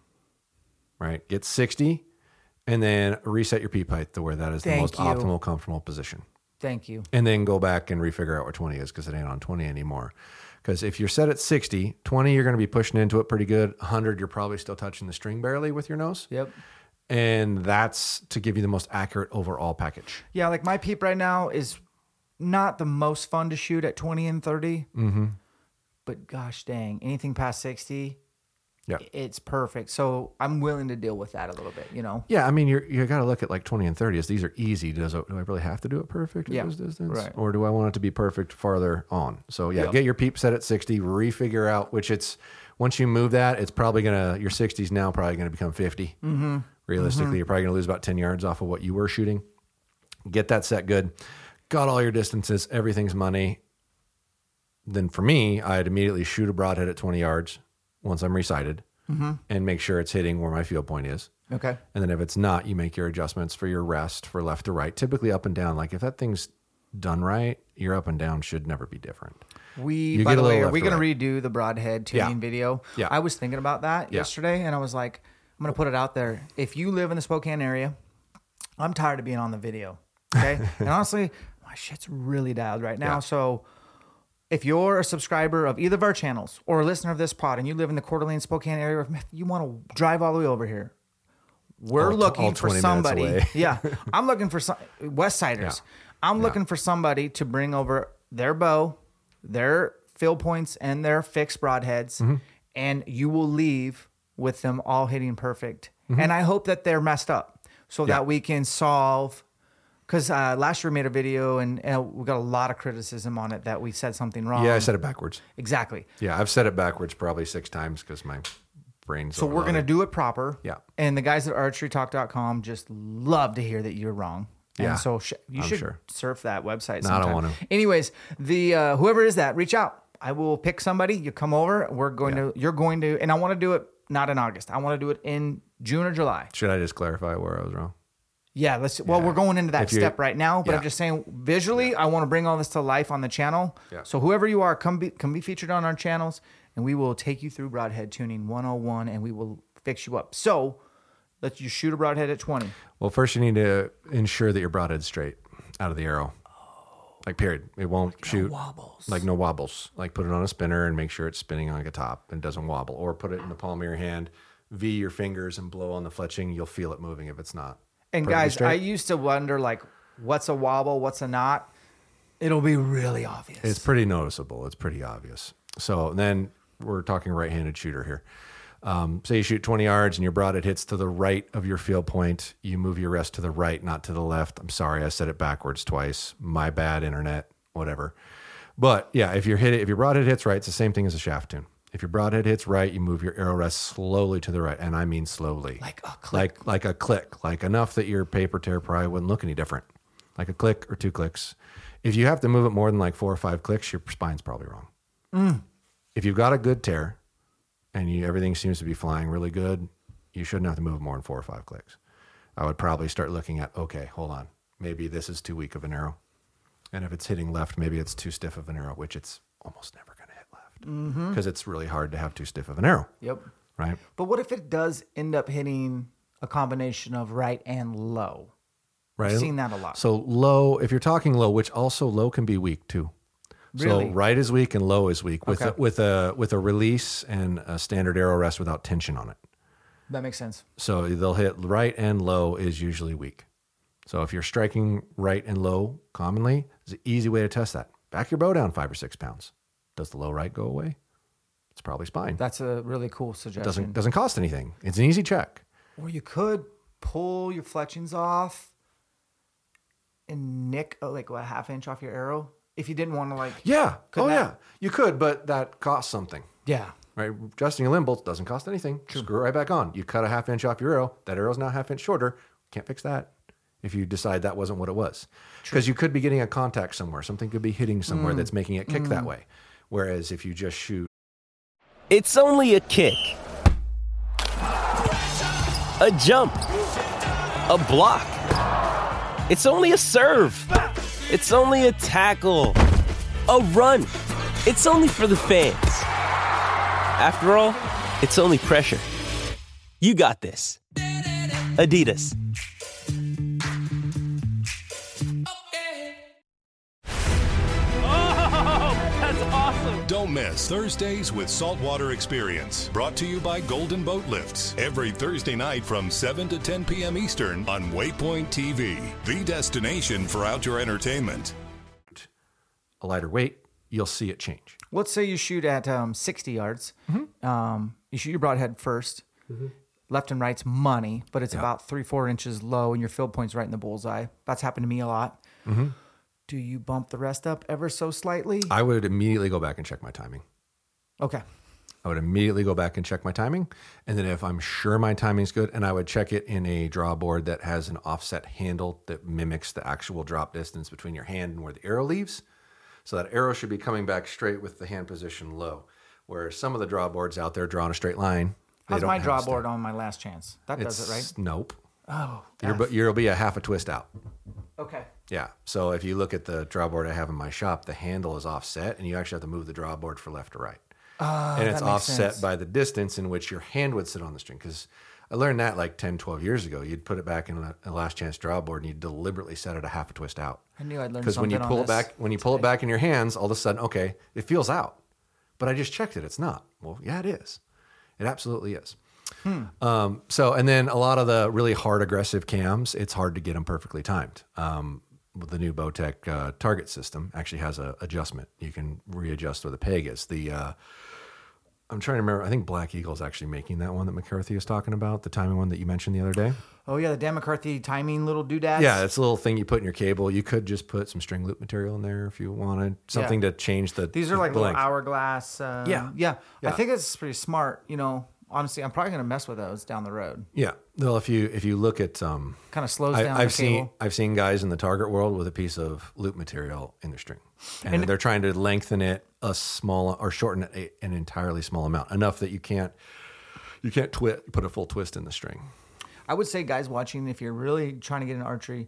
Right? Get 60, and then reset your peep height to where that is the most optimal, comfortable position. Thank you. And then go back and refigure out where 20 is, because it ain't on 20 anymore. Because if you're set at 60, 20, you're going to be pushing into it pretty good. 100, you're probably still touching the string barely with your nose. Yep. And that's to give you the most accurate overall package. Yeah, like my peep right now is not the most fun to shoot at 20 and 30. Mm-hmm. But gosh dang, anything past 60, it's perfect. So I'm willing to deal with that a little bit, you know? Yeah, I mean, you got to look at like 20 and 30 as these are easy. Do I really have to do it perfect at this distance? Right. Or do I want it to be perfect farther on? So get your peep set at 60, refigure out, which it's, once you move that, it's probably your 60's now probably going to become 50. Mm-hmm. Realistically, you're probably going to lose about 10 yards off of what you were shooting. Get that set good. Got all your distances. Everything's money. Then for me, I'd immediately shoot a broadhead at 20 yards once I'm resighted and make sure it's hitting where my field point is. Okay. And then if it's not, you make your adjustments for your rest, for left to right, typically up and down. Like if that thing's done right, your up and down should never be different. You By get the a way, little are left we to going to right. redo the broadhead tuning Yeah. video? Yeah. I was thinking about that Yeah. yesterday, and I was like, I'm going to put it out there. If you live in the Spokane area, I'm tired of being on the video. Okay. And honestly, my shit's really dialed right now. Yeah. So if you're a subscriber of either of our channels or a listener of this pod and you live in the Coeur d'Alene, Spokane area, if you want to drive all the way over here, we're All looking for 20 minutes somebody. away. Yeah. I'm looking for some West Siders. Yeah. I'm looking for somebody to bring over their bow, their fill points, and their fixed broadheads. Mm-hmm. And you will leave with them all hitting perfect. And I hope that they're messed up so that we can solve. Because last year we made a video and we got a lot of criticism on it that we said something wrong. Yeah, I said it backwards. Exactly. Yeah, I've said it backwards probably 6 times because my brain's So we're going to do it proper. Yeah. And the guys at archerytalk.com just love to hear that you're wrong. Yeah, And so you I'm should sure. surf that website No, I sometime. don't want to. Anyways, the whoever is that, reach out. I will pick somebody. You come over. You're going to, and I want to do it not in August. I want to do it in June or July. Should I just clarify where I was wrong? Yeah, we're going into that If you- step right now, but yeah. I'm just saying visually, I want to bring all this to life on the channel. Yeah. So whoever you are, come be featured on our channels, and we will take you through broadhead tuning 101, and we will fix you up. So let's you shoot a broadhead at 20. Well, first you need to ensure that your broadhead's straight out of the arrow. Like, period. It won't shoot. No wobbles. Like, no wobbles. Like, put it on a spinner and make sure it's spinning like a top and doesn't wobble. Or put it in the palm of your hand, V your fingers and blow on the fletching. You'll feel it moving if it's not. And perfectly guys, straight. I used to wonder, like, what's a wobble, what's a knot? It'll be really obvious. It's pretty noticeable. It's pretty obvious. So then we're talking right-handed shooter here. Say you shoot 20 yards and your broadhead hits to the right of your field point. You move your rest to the right, not to the left. I'm sorry, I said it backwards twice. My bad, internet, whatever. But yeah, if your broadhead hits right, it's the same thing as a shaft tune. If your broadhead hits right, you move your arrow rest slowly to the right, and I mean slowly. Like a click. Like a click, like enough that your paper tear probably wouldn't look any different. Like a click or 2 clicks. If you have to move it more than like 4 or 5 clicks, your spine's probably wrong. If you've got a good tear and everything seems to be flying really good, you shouldn't have to move more than 4 or 5 clicks. I would probably start looking at, okay, hold on. Maybe this is too weak of an arrow. And if it's hitting left, maybe it's too stiff of an arrow, which it's almost never going to hit left. Because it's really hard to have too stiff of an arrow. Yep. Right? But what if it does end up hitting a combination of right and low? Right. I've seen that a lot. So low, if you're talking low, which also low can be weak too. Really? So right is weak and low is weak with Okay. with a release and a standard arrow rest without tension on it. That makes sense. So they'll hit right and low is usually weak. So if you're striking right and low commonly, it's an easy way to test that. Back your bow down 5 or 6 pounds. Does the low right go away? It's probably spine. That's a really cool suggestion. Doesn't cost anything. It's an easy check. Or you could pull your fletchings off and nick like a half inch off your arrow if you didn't want to like. Yeah. Couldn't yeah. that- You could, but that costs something. Yeah. Right, adjusting a limb bolt doesn't cost anything. Screw it right back on. You cut a half inch off your arrow. That arrow's now half inch shorter. Can't fix that if you decide that wasn't what it was. Because you could be getting a contact somewhere. Something could be hitting somewhere that's making it kick that way. Whereas if you just shoot. It's only a kick, a jump, a block. It's only a serve. It's only a tackle, a run. It's only for the fans. After all, it's only pressure. You got this. Adidas. Don't miss Thursdays with Saltwater Experience, brought to you by Golden Boat Lifts, every Thursday night from 7 to 10 p.m. Eastern on Waypoint TV, the destination for outdoor entertainment. A lighter weight, you'll see it change. Let's say you shoot at 60 yards. You shoot your broadhead first. Left and right's money, but it's about 3-4 inches low, and your field point's right in the bullseye. That's happened to me a lot. Do you bump the rest up ever so slightly? I would immediately go back and check my timing. Okay. I would immediately go back and check my timing. And then if I'm sure my timing's good, and I would check it in a draw board that has an offset handle that mimics the actual drop distance between your hand and where the arrow leaves. So that arrow should be coming back straight with the hand position low. Whereas some of the draw boards out there draw in a straight line. They How's don't my have draw a board stand. on my last chance? That does it, right? Nope. Oh, You'll be a half a twist out. okay. Yeah. So if you look at the draw board I have in my shop, the handle is offset, and you actually have to move the draw board for left to right. And it's offset by the distance in which your hand would sit on the string. Because I learned that like 10, 12 years ago. You'd put it back in a last chance draw board, and you'd deliberately set it a half a twist out. I knew I'd learn Because when you pull it back, pull it back in your hands, all of a sudden, okay, it feels out. But I just checked it. It's not. Well, yeah, it is. It absolutely is. And then a lot of the really hard aggressive cams, it's hard to get them perfectly timed. The new Bowtech target system actually has an adjustment. You can readjust where the peg is. I'm trying to remember. I think Black Eagle is actually making that one that McCarthy is talking about, the timing one that you mentioned the other day. Oh, yeah, the Dan McCarthy timing little doodads. Yeah, it's a little thing you put in your cable. You could just put some string loop material in there if you wanted. Something to change the These are like little length. hourglass. Yeah. I think it's pretty smart. Honestly, I'm probably going to mess with those down the road. Yeah. Well, if you look at kind of slows down the cable. I've seen guys in the target world with a piece of loop material in their string, and they're trying to lengthen it a small or shorten it an entirely small amount, enough that you can't put a full twist in the string. I would say, guys watching, if you're really trying to get into archery,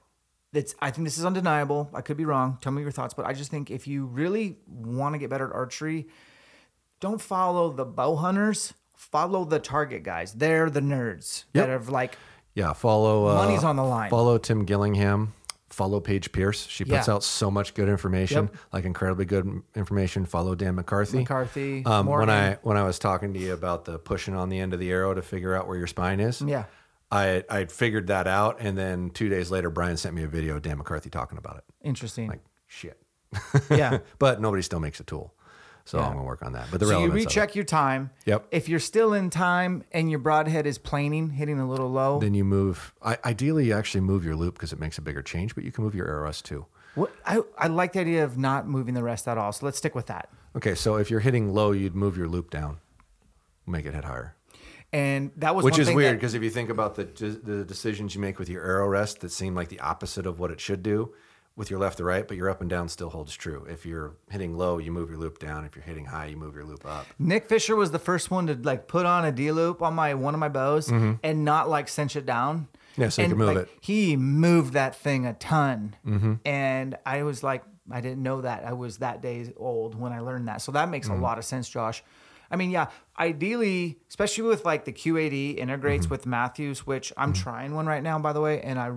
I think this is undeniable. I could be wrong. Tell me your thoughts, but I just think if you really want to get better at archery, don't follow the bow hunters. Follow the target guys. They're the nerds that have follow money's on the line. Follow Tim Gillingham. Follow Paige Pierce. She puts out so much good information, like incredibly good information. Follow Dan McCarthy. When I was talking to you about the pushing on the end of the arrow to figure out where your spine is. Yeah. I figured that out, and then 2 days later, Brian sent me a video of Dan McCarthy talking about it. Interesting. Like, shit. Yeah. But nobody still makes a tool. So I'm going to work on that. But so you recheck your time. Yep. If you're still in time and your broadhead is planing, hitting a little low. Then you move. Ideally, you actually move your loop because it makes a bigger change, but you can move your arrow rest too. I like the idea of not moving the rest at all. So let's stick with that. Okay. So if you're hitting low, you'd move your loop down, make it hit higher. And that was Which is weird because if you think about the decisions you make with your arrow rest that seem like the opposite of what it should do, with your left to right, but your up and down still holds true. If you're hitting low, you move your loop down. If you're hitting high, you move your loop up. Nick Fisher was the first one to put on a D loop on one of my bows and not cinch it down. Yeah, so you can move it. He moved that thing a ton. And I was like, I didn't know that. I was that day old when I learned that. So that makes a lot of sense, Josh. I mean, yeah, ideally, especially with the Q80 integrates with Matthews, which I'm trying one right now, by the way, and I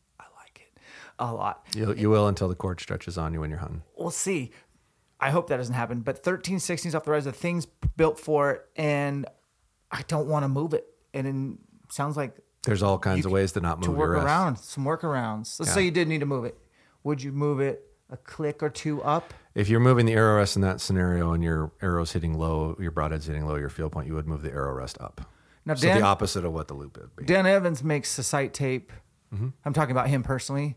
a lot. You will until the cord stretches on you when you're hunting. We'll see. I hope that doesn't happen. But 1316's off the rise. The thing's built for it, and I don't want to move it. And it sounds like there's all kinds of ways to not move your rest. Some workarounds. Let's say you did need to move it. Would you move it a click or two up? If you're moving the arrow rest in that scenario and your arrow's hitting low, your broadhead's hitting low, your field point, you would move the arrow rest up. Now, so the opposite of what the loop would be. Dan Evans makes the sight tape. I'm talking about him personally,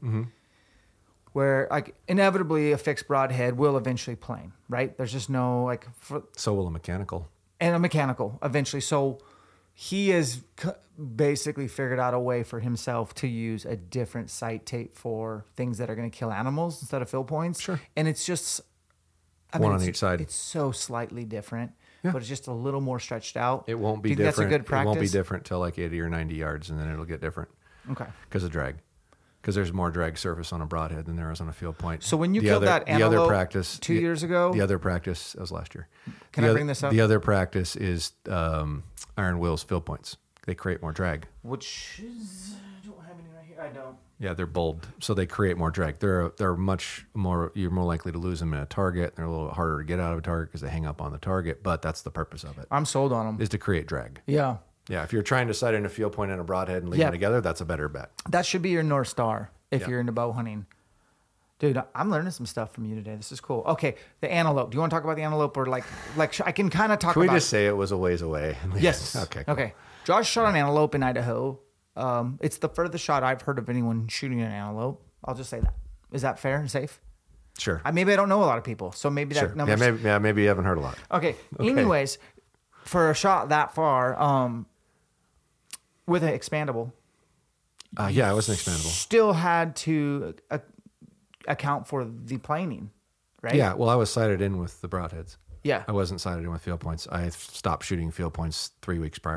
where inevitably a fixed broadhead will eventually plane, right? There's just no so will a mechanical. And a mechanical eventually. So he has basically figured out a way for himself to use a different sight tape for things that are going to kill animals instead of field points. Sure. And it's just one on each side. It's so slightly different. Yeah. But it's just a little more stretched out. It won't be different. That's a good practice? It won't be different till 80 or 90 yards, and then it'll get different. Okay. Because of drag. Because there's more drag surface on a broadhead than there is on a field point. So when you killed that antelope 2 years ago? The other practice, that was last year. Can I bring this up? The other practice is Iron Will's field points. They create more drag. Which is, I don't have any right here. I don't. Yeah, they're bulbed, so they create more drag. They're much more, you're more likely to lose them in a target. They're a little harder to get out of a target because they hang up on the target, but that's the purpose of it. I'm sold on them. Is to create drag. Yeah. Yeah, if you're trying to sight in a field point and a broadhead and leave them together, that's a better bet. That should be your North Star if you're into bow hunting. Dude, I'm learning some stuff from you today. This is cool. Okay, the antelope. Do you want to talk about the antelope, or I can kind of talk about? Can we just say it was a ways away? Yes. Okay. Cool. Okay. Josh shot an antelope in Idaho. It's the furthest shot I've heard of anyone shooting an antelope. I'll just say that. Is that fair and safe? Sure. Maybe I don't know a lot of people, so maybe that number. Maybe you haven't heard a lot. Okay. Anyways, for a shot that far, with an expandable. Yeah, it was an expandable. Still had to account for the planing, right? Yeah, well, I was sighted in with the broadheads. Yeah. I wasn't sighted in with field points. I stopped shooting field points 3 weeks prior.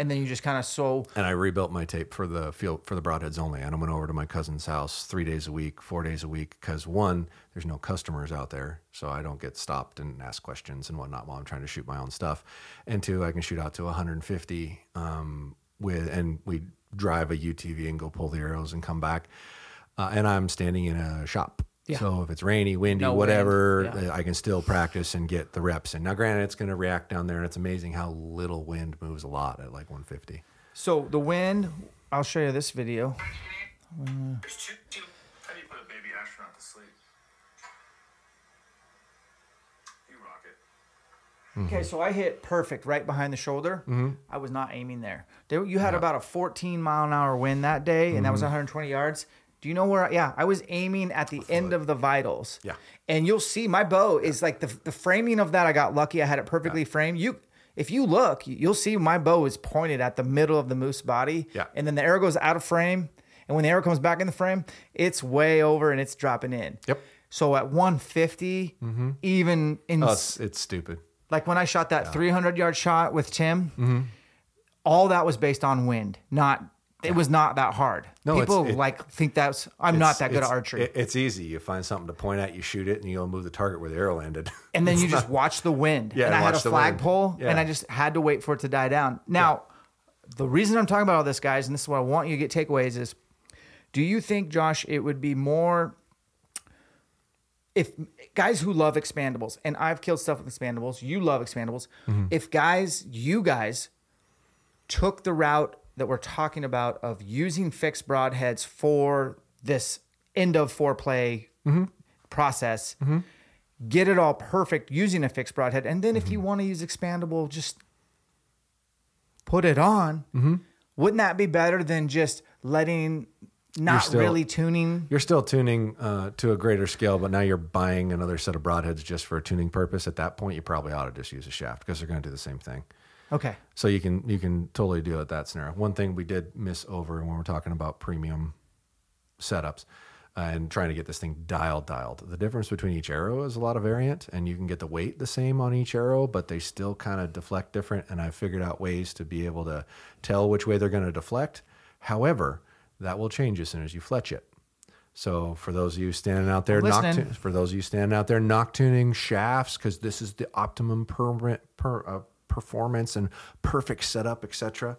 And then you just kind of And I rebuilt my tape for the broadheads only. And I went over to my cousin's house 3 days a week, 4 days a week, because one, there's no customers out there, so I don't get stopped and ask questions and whatnot while I'm trying to shoot my own stuff. And two, I can shoot out to 150 and we drive a UTV and go pull the arrows and come back. And I'm standing in a shop. Yeah. So if it's rainy, windy, whatever, I can still practice and get the reps in. Now, granted, it's going to react down there, and it's amazing how little wind moves a lot at like 150. So the wind, I'll show you this video. How do you put a baby astronaut to sleep? You rock it. Okay, so I hit perfect right behind the shoulder. I was not aiming there. You had about a 14-mile-an-hour wind that day, and that was 120 yards. Do you know where? I was aiming at the end of the vitals. Yeah. And you'll see my bow is like the framing of that. I got lucky. I had it perfectly framed. If you look, you'll see my bow is pointed at the middle of the moose body. Yeah. And then the arrow goes out of frame. And when the arrow comes back in the frame, it's way over and it's dropping in. Yep. So at 150, even in... Oh, it's stupid. Like when I shot that 300-yard shot with Tim, all that was based on wind, not... It was not that hard. No, people think I'm not that good at archery. It's easy. You find something to point at, you shoot it, and you'll move the target where the arrow landed. And then you just watch the wind. Yeah, and I had a flagpole, and I just had to wait for it to die down. Now, the reason I'm talking about all this, guys, and this is what I want you to get takeaways is, do you think, Josh, it would be more... If guys who love expandables, and I've killed stuff with expandables, you love expandables. If you guys took the route that we're talking about of using fixed broadheads for this end of foreplay process, get it all perfect using a fixed broadhead. And then if you want to use expandable, just put it on. Wouldn't that be better than just tuning? You're still tuning to a greater scale, but now you're buying another set of broadheads just for a tuning purpose. At that point, you probably ought to just use a shaft because they're going to do the same thing. Okay. So you can totally deal with that scenario. One thing we did miss over when we're talking about premium setups and trying to get this thing dialed. The difference between each arrow is a lot of variant, and you can get the weight the same on each arrow, but they still kind of deflect different. And I've figured out ways to be able to tell which way they're going to deflect. However, that will change as soon as you fletch it. So for those of you standing out there, knock tuning shafts, because this is the optimum performance and perfect setup, etc.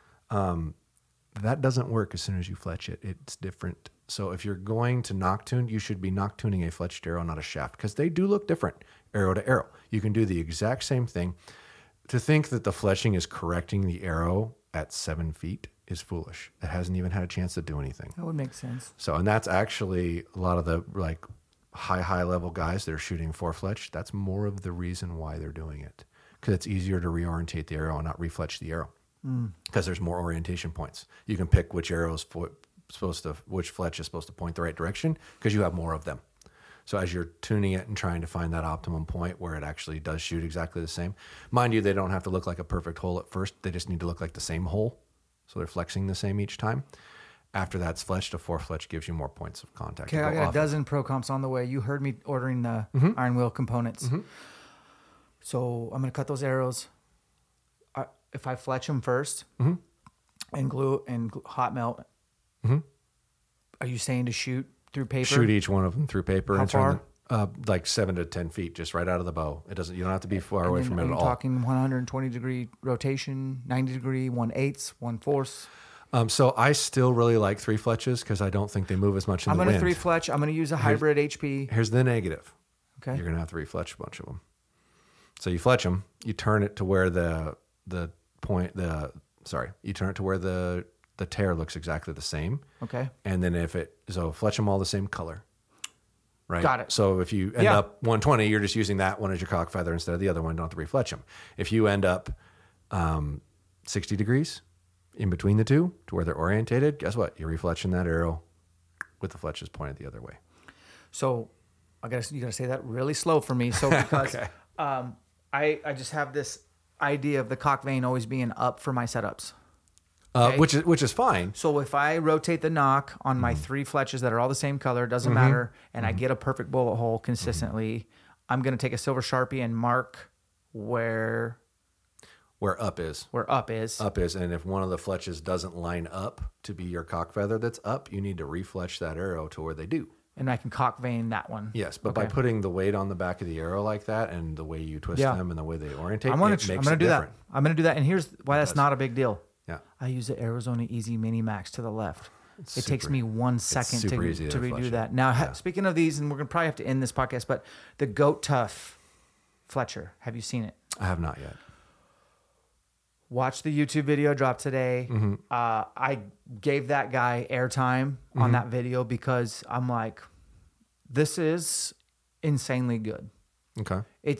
That doesn't work as soon as you fletch it. It's different. So if you're going to knock tune, you should be knock tuning a fletched arrow, not a shaft, because they do look different arrow to arrow. You can do the exact same thing. To think that the fletching is correcting the arrow at 7 feet is foolish. It hasn't even had a chance to do anything. That would make sense. So, and that's actually a lot of the like high level guys that are shooting 4-fletch. That's more of the reason why they're doing it. Because it's easier to reorientate the arrow and not refletch the arrow. Because there's more orientation points. You can pick which which fletch is supposed to point the right direction because you have more of them. So as you're tuning it and trying to find that optimum point where it actually does shoot exactly the same, mind you, they don't have to look like a perfect hole at first. They just need to look like the same hole. So they're flexing the same each time. After that's fletched, a 4-fletch gives you more points of contact. Okay, I got a dozen pro comps on the way. You heard me ordering the iron wheel components. So I'm going to cut those arrows. If I fletch them first and glue and hot melt, are you saying to shoot through paper? Shoot each one of them through paper. How and far? Like 7 to 10 feet, just right out of the bow. You don't have to be far away from it at all. Talking 120 degree rotation, 90 degree, 1/8, 1/4. So I still really like 3 fletches because I don't think they move as much in the wind. I'm going to 3-fletch. I'm going to use a hybrid HP. Here's the negative. Okay. You're going to have to refletch a bunch of them. So you fletch them, you turn it to where you turn it to where the tear looks exactly the same. Okay. And then fletch them all the same color. Right. Got it. So if you end up 120, you're just using that one as your cock feather instead of the other one. Don't have to refletch them. If you end up 60 degrees in between the two to where they're orientated, guess what? You're refletching that arrow with the fletches pointed the other way. So you gotta say that really slow for me. So because okay. I just have this idea of the cock vein always being up for my setups. Okay? Which is fine. So if I rotate the knock on my 3 fletches that are all the same color, doesn't matter, and I get a perfect bullet hole consistently, I'm going to take a silver Sharpie and mark where Where up is. Where up is. Up is. And if one of the fletches doesn't line up to be your cock feather that's up, you need to refletch that arrow to where they do. And I can cock vein that one. Yes, but by putting the weight on the back of the arrow like that and the way you twist them and the way they orientate, I'm going to do that. I'm going to do that. And here's why that's not a big deal. Yeah. I use the Arizona Easy Mini Max to the left. It takes me 1 second to redo that. Now, speaking of these, and we're going to probably have to end this podcast, but the Goat Tough Fletcher, have you seen it? I have not yet. Watch the YouTube video drop today. Mm-hmm. I gave that guy airtime on that video because I'm like, this is insanely good. Okay.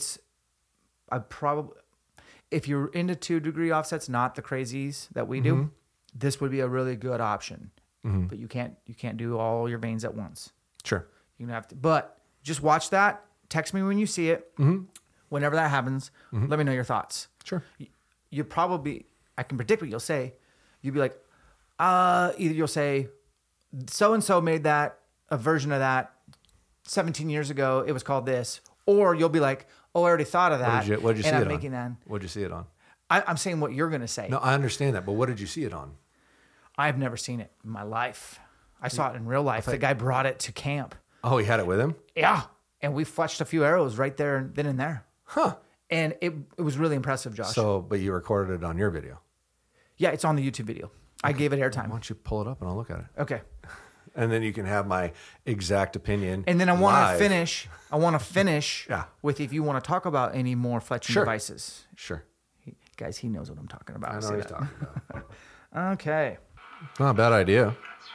If you're into 2-degree offsets, not the crazies that we do, this would be a really good option. But you can't do all your veins at once. Sure. You're gonna have to, but just watch that. Text me when you see it. Whenever that happens, let me know your thoughts. Sure. You probably, I can predict what you'll say. You'll be like, either you'll say, so-and-so made that, a version of that 17 years ago. It was called this. Or you'll be like, oh, I already thought of that. What did you see and it I'm on? making that. What did you see it on? I'm saying what you're going to say. No, I understand that, but what did you see it on? I've never seen it in my life. I saw it in real life. The guy brought it to camp. Oh, he had it with him? Yeah. And we fletched a few arrows right there, then and there. Huh. And it was really impressive, Josh. So, but you recorded it on your video? Yeah, it's on the YouTube video. I gave it airtime. Why don't you pull it up and I'll look at it? Okay. And then you can have my exact opinion. And then I want to finish. Yeah. with if you want to talk about any more fletching devices. Sure. Guys, he knows what I'm talking about. I know what he's talking about. Okay. Not a bad idea.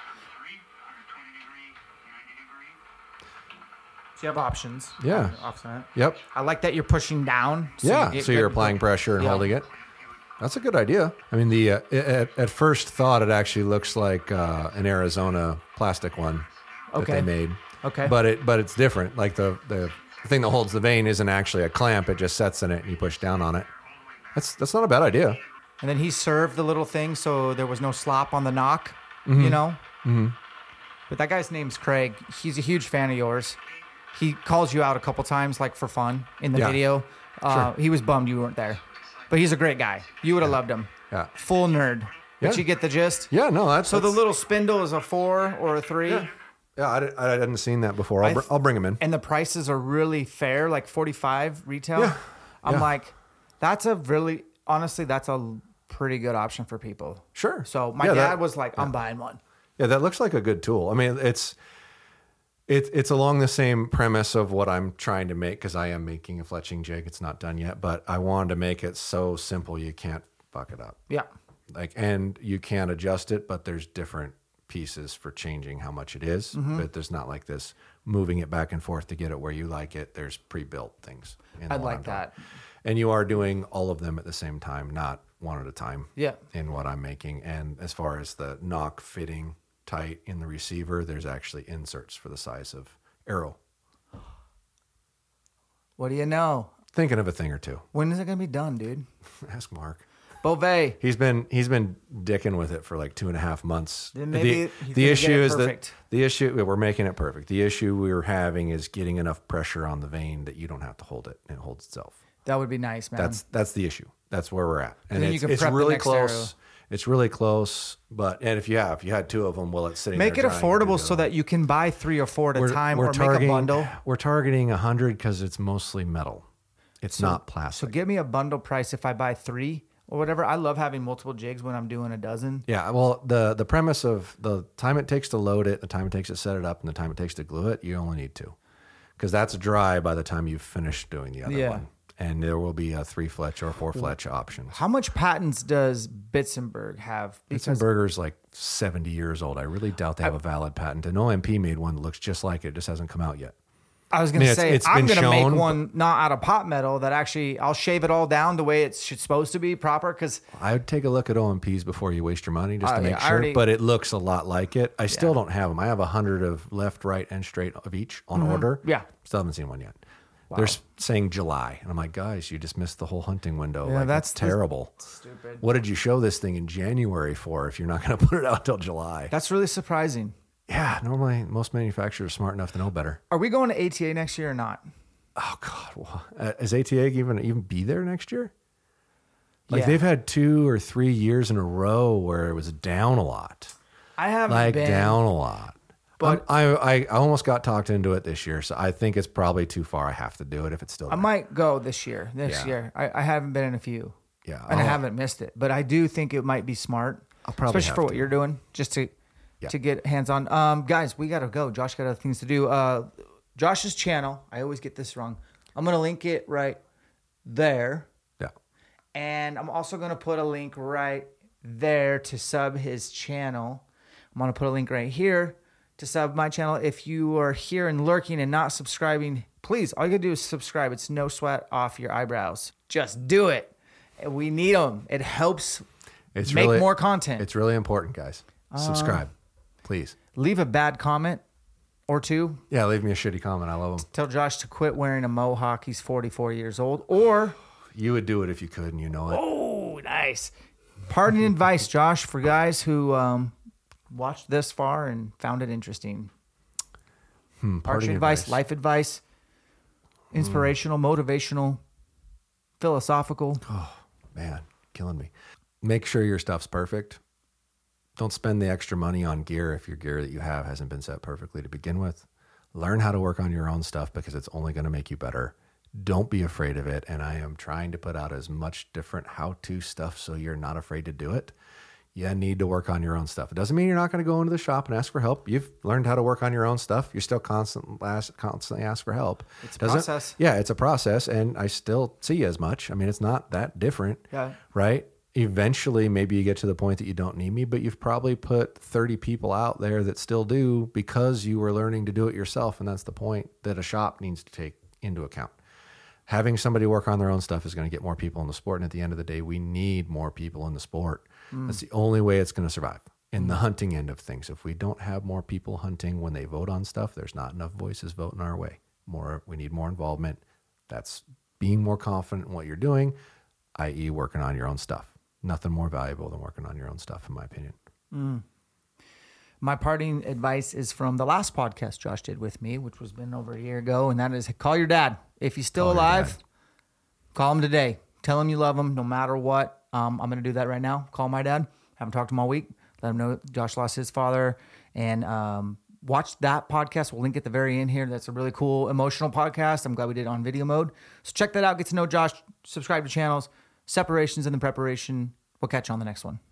So you have options. Yeah. Offset. Yep. I like that you're pushing down. So you're applying pressure and holding it. That's a good idea. I mean, at first thought, it actually looks like an Arizona plastic one that they made. Okay. But it's different. Like the thing that holds the vein isn't actually a clamp. It just sets in it and you push down on it. That's not a bad idea. And then he served the little thing so there was no slop on the knock, you know? Mm-hmm. But that guy's name's Craig. He's a huge fan of yours. He calls you out a couple times, like for fun, in the video. Sure. He was bummed you weren't there. But he's a great guy. You would have loved him. Yeah. Full nerd. But Yeah. you get the gist? Yeah, no, that's... So the little spindle is a 4 or a 3? Yeah, I hadn't seen that before. I'll bring him in. And the prices are really fair, like $45 retail. Yeah. I'm like, that's a pretty good option for people. Sure. So my dad was like, I'm buying one. Yeah, that looks like a good tool. I mean, it's along the same premise of what I'm trying to make, because I am making a fletching jig. It's not done yet, but I wanted to make it so simple you can't fuck it up. Yeah. And you can adjust it, but there's different pieces for changing how much it is. But there's not like this moving it back and forth to get it where you like it. There's pre-built things. I like that. And you are doing all of them at the same time, not one at a time. Yeah. In what I'm making. And as far as the knock fitting tight in the receiver, there's actually inserts for the size of arrow. What do you know? Thinking of a thing or two. When is it going to be done, dude? Ask Mark. Beauvais. He's been dicking with it for like 2.5 months. Then maybe he's the gonna issue get it is perfect. the issue we're making it perfect. The issue we're having is getting enough pressure on the vein that you don't have to hold it and it holds itself. That would be nice, man. That's the issue. That's where we're at. And then you can it's prep the really next close. arrow. It's really close, but if you had 2 of them, well, it's sitting Make it there drying, affordable you so go. that you can buy 3 or 4 at a time, or targeting, make a bundle. We're targeting 100 because it's mostly metal. It's not plastic. So give me a bundle price if I buy 3 or whatever. I love having multiple jigs when I'm doing a dozen. Yeah, well, the premise of the time it takes to load it, the time it takes to set it up, and the time it takes to glue it, you only need 2. Because that's dry by the time you've finished doing the other one. And there will be a 3-fletch or 4-fletch options. How much patents does Bitzenberg have? Bitzenberger's like 70 years old. I really doubt they have a valid patent. And OMP made one that looks just like it. It just hasn't come out yet. I was going to say, it's I'm been going to make shown, one not out of pot metal that actually, I'll shave it all down the way it's supposed to be proper. Because I would take a look at OMPs before you waste your money just to make I sure. already- But it looks a lot like it. I still don't have them. I have 100 of left, right, and straight of each on order. Yeah. Still haven't seen one yet. They're saying July. And I'm like, guys, you just missed the whole hunting window. Yeah, like, that's terrible. stupid. What did you show this thing in January for if you're not going to put it out till July? That's really surprising. Yeah, normally most manufacturers are smart enough to know better. Are we going to ATA next year or not? Oh God, well, is ATA even be there next year? Like they've had 2 or 3 years in a row where it was down a lot. I haven't been down a lot. But I almost got talked into it this year, so I think it's probably too far. I have to do it if it's still there. I might go this year. I haven't been in a few. Yeah. And I haven't missed it. But I do think it might be smart. I'll probably especially for what you're doing, just to get hands on. Guys, we gotta go. Josh got other things to do. Josh's channel, I always get this wrong. I'm gonna link it right there. Yeah. And I'm also gonna put a link right there to sub his channel. I'm gonna put a link right here to sub my channel. If you are here and lurking and not subscribing, please, all you gotta do is subscribe. It's no sweat off your eyebrows. Just do it. We need them. It helps make more content. It's really important, guys. Subscribe, please. Leave a bad comment or two. Yeah, leave me a shitty comment. I love them. Tell Josh to quit wearing a mohawk. He's 44 years old. Or you would do it if you could and you know it. Oh, nice. Parting advice, Josh, for guys who watched this far and found it interesting. Parting advice, life advice, inspirational, motivational, philosophical. Oh, man, killing me. Make sure your stuff's perfect. Don't spend the extra money on gear if your gear that you have hasn't been set perfectly to begin with. Learn how to work on your own stuff because it's only going to make you better. Don't be afraid of it. And I am trying to put out as much different how-to stuff so you're not afraid to do it. You need to work on your own stuff. It doesn't mean you're not going to go into the shop and ask for help. You've learned how to work on your own stuff. You're still constantly ask for help. It's a process. Yeah, it's a process. And I still see you as much. I mean, it's not that different, right? Eventually, maybe you get to the point that you don't need me, but you've probably put 30 people out there that still do because you were learning to do it yourself. And that's the point that a shop needs to take into account. Having somebody work on their own stuff is going to get more people in the sport. And at the end of the day, we need more people in the sport. That's the only way it's going to survive in the hunting end of things. If we don't have more people hunting when they vote on stuff, there's not enough voices voting our way. We need more involvement. That's being more confident in what you're doing, i.e. working on your own stuff. Nothing more valuable than working on your own stuff, in my opinion. My parting advice is from the last podcast Josh did with me, which was been over a year ago, and that is call your dad. If he's still alive, call him today. Tell him you love him no matter what. I'm going to do that right now. Call my dad. Haven't talked to him all week. Let him know Josh lost his father. And watch that podcast. We'll link at the very end here. That's a really cool, emotional podcast. I'm glad we did it on video mode. So check that out. Get to know Josh. Subscribe to channels. Separations and the preparation. We'll catch you on the next one.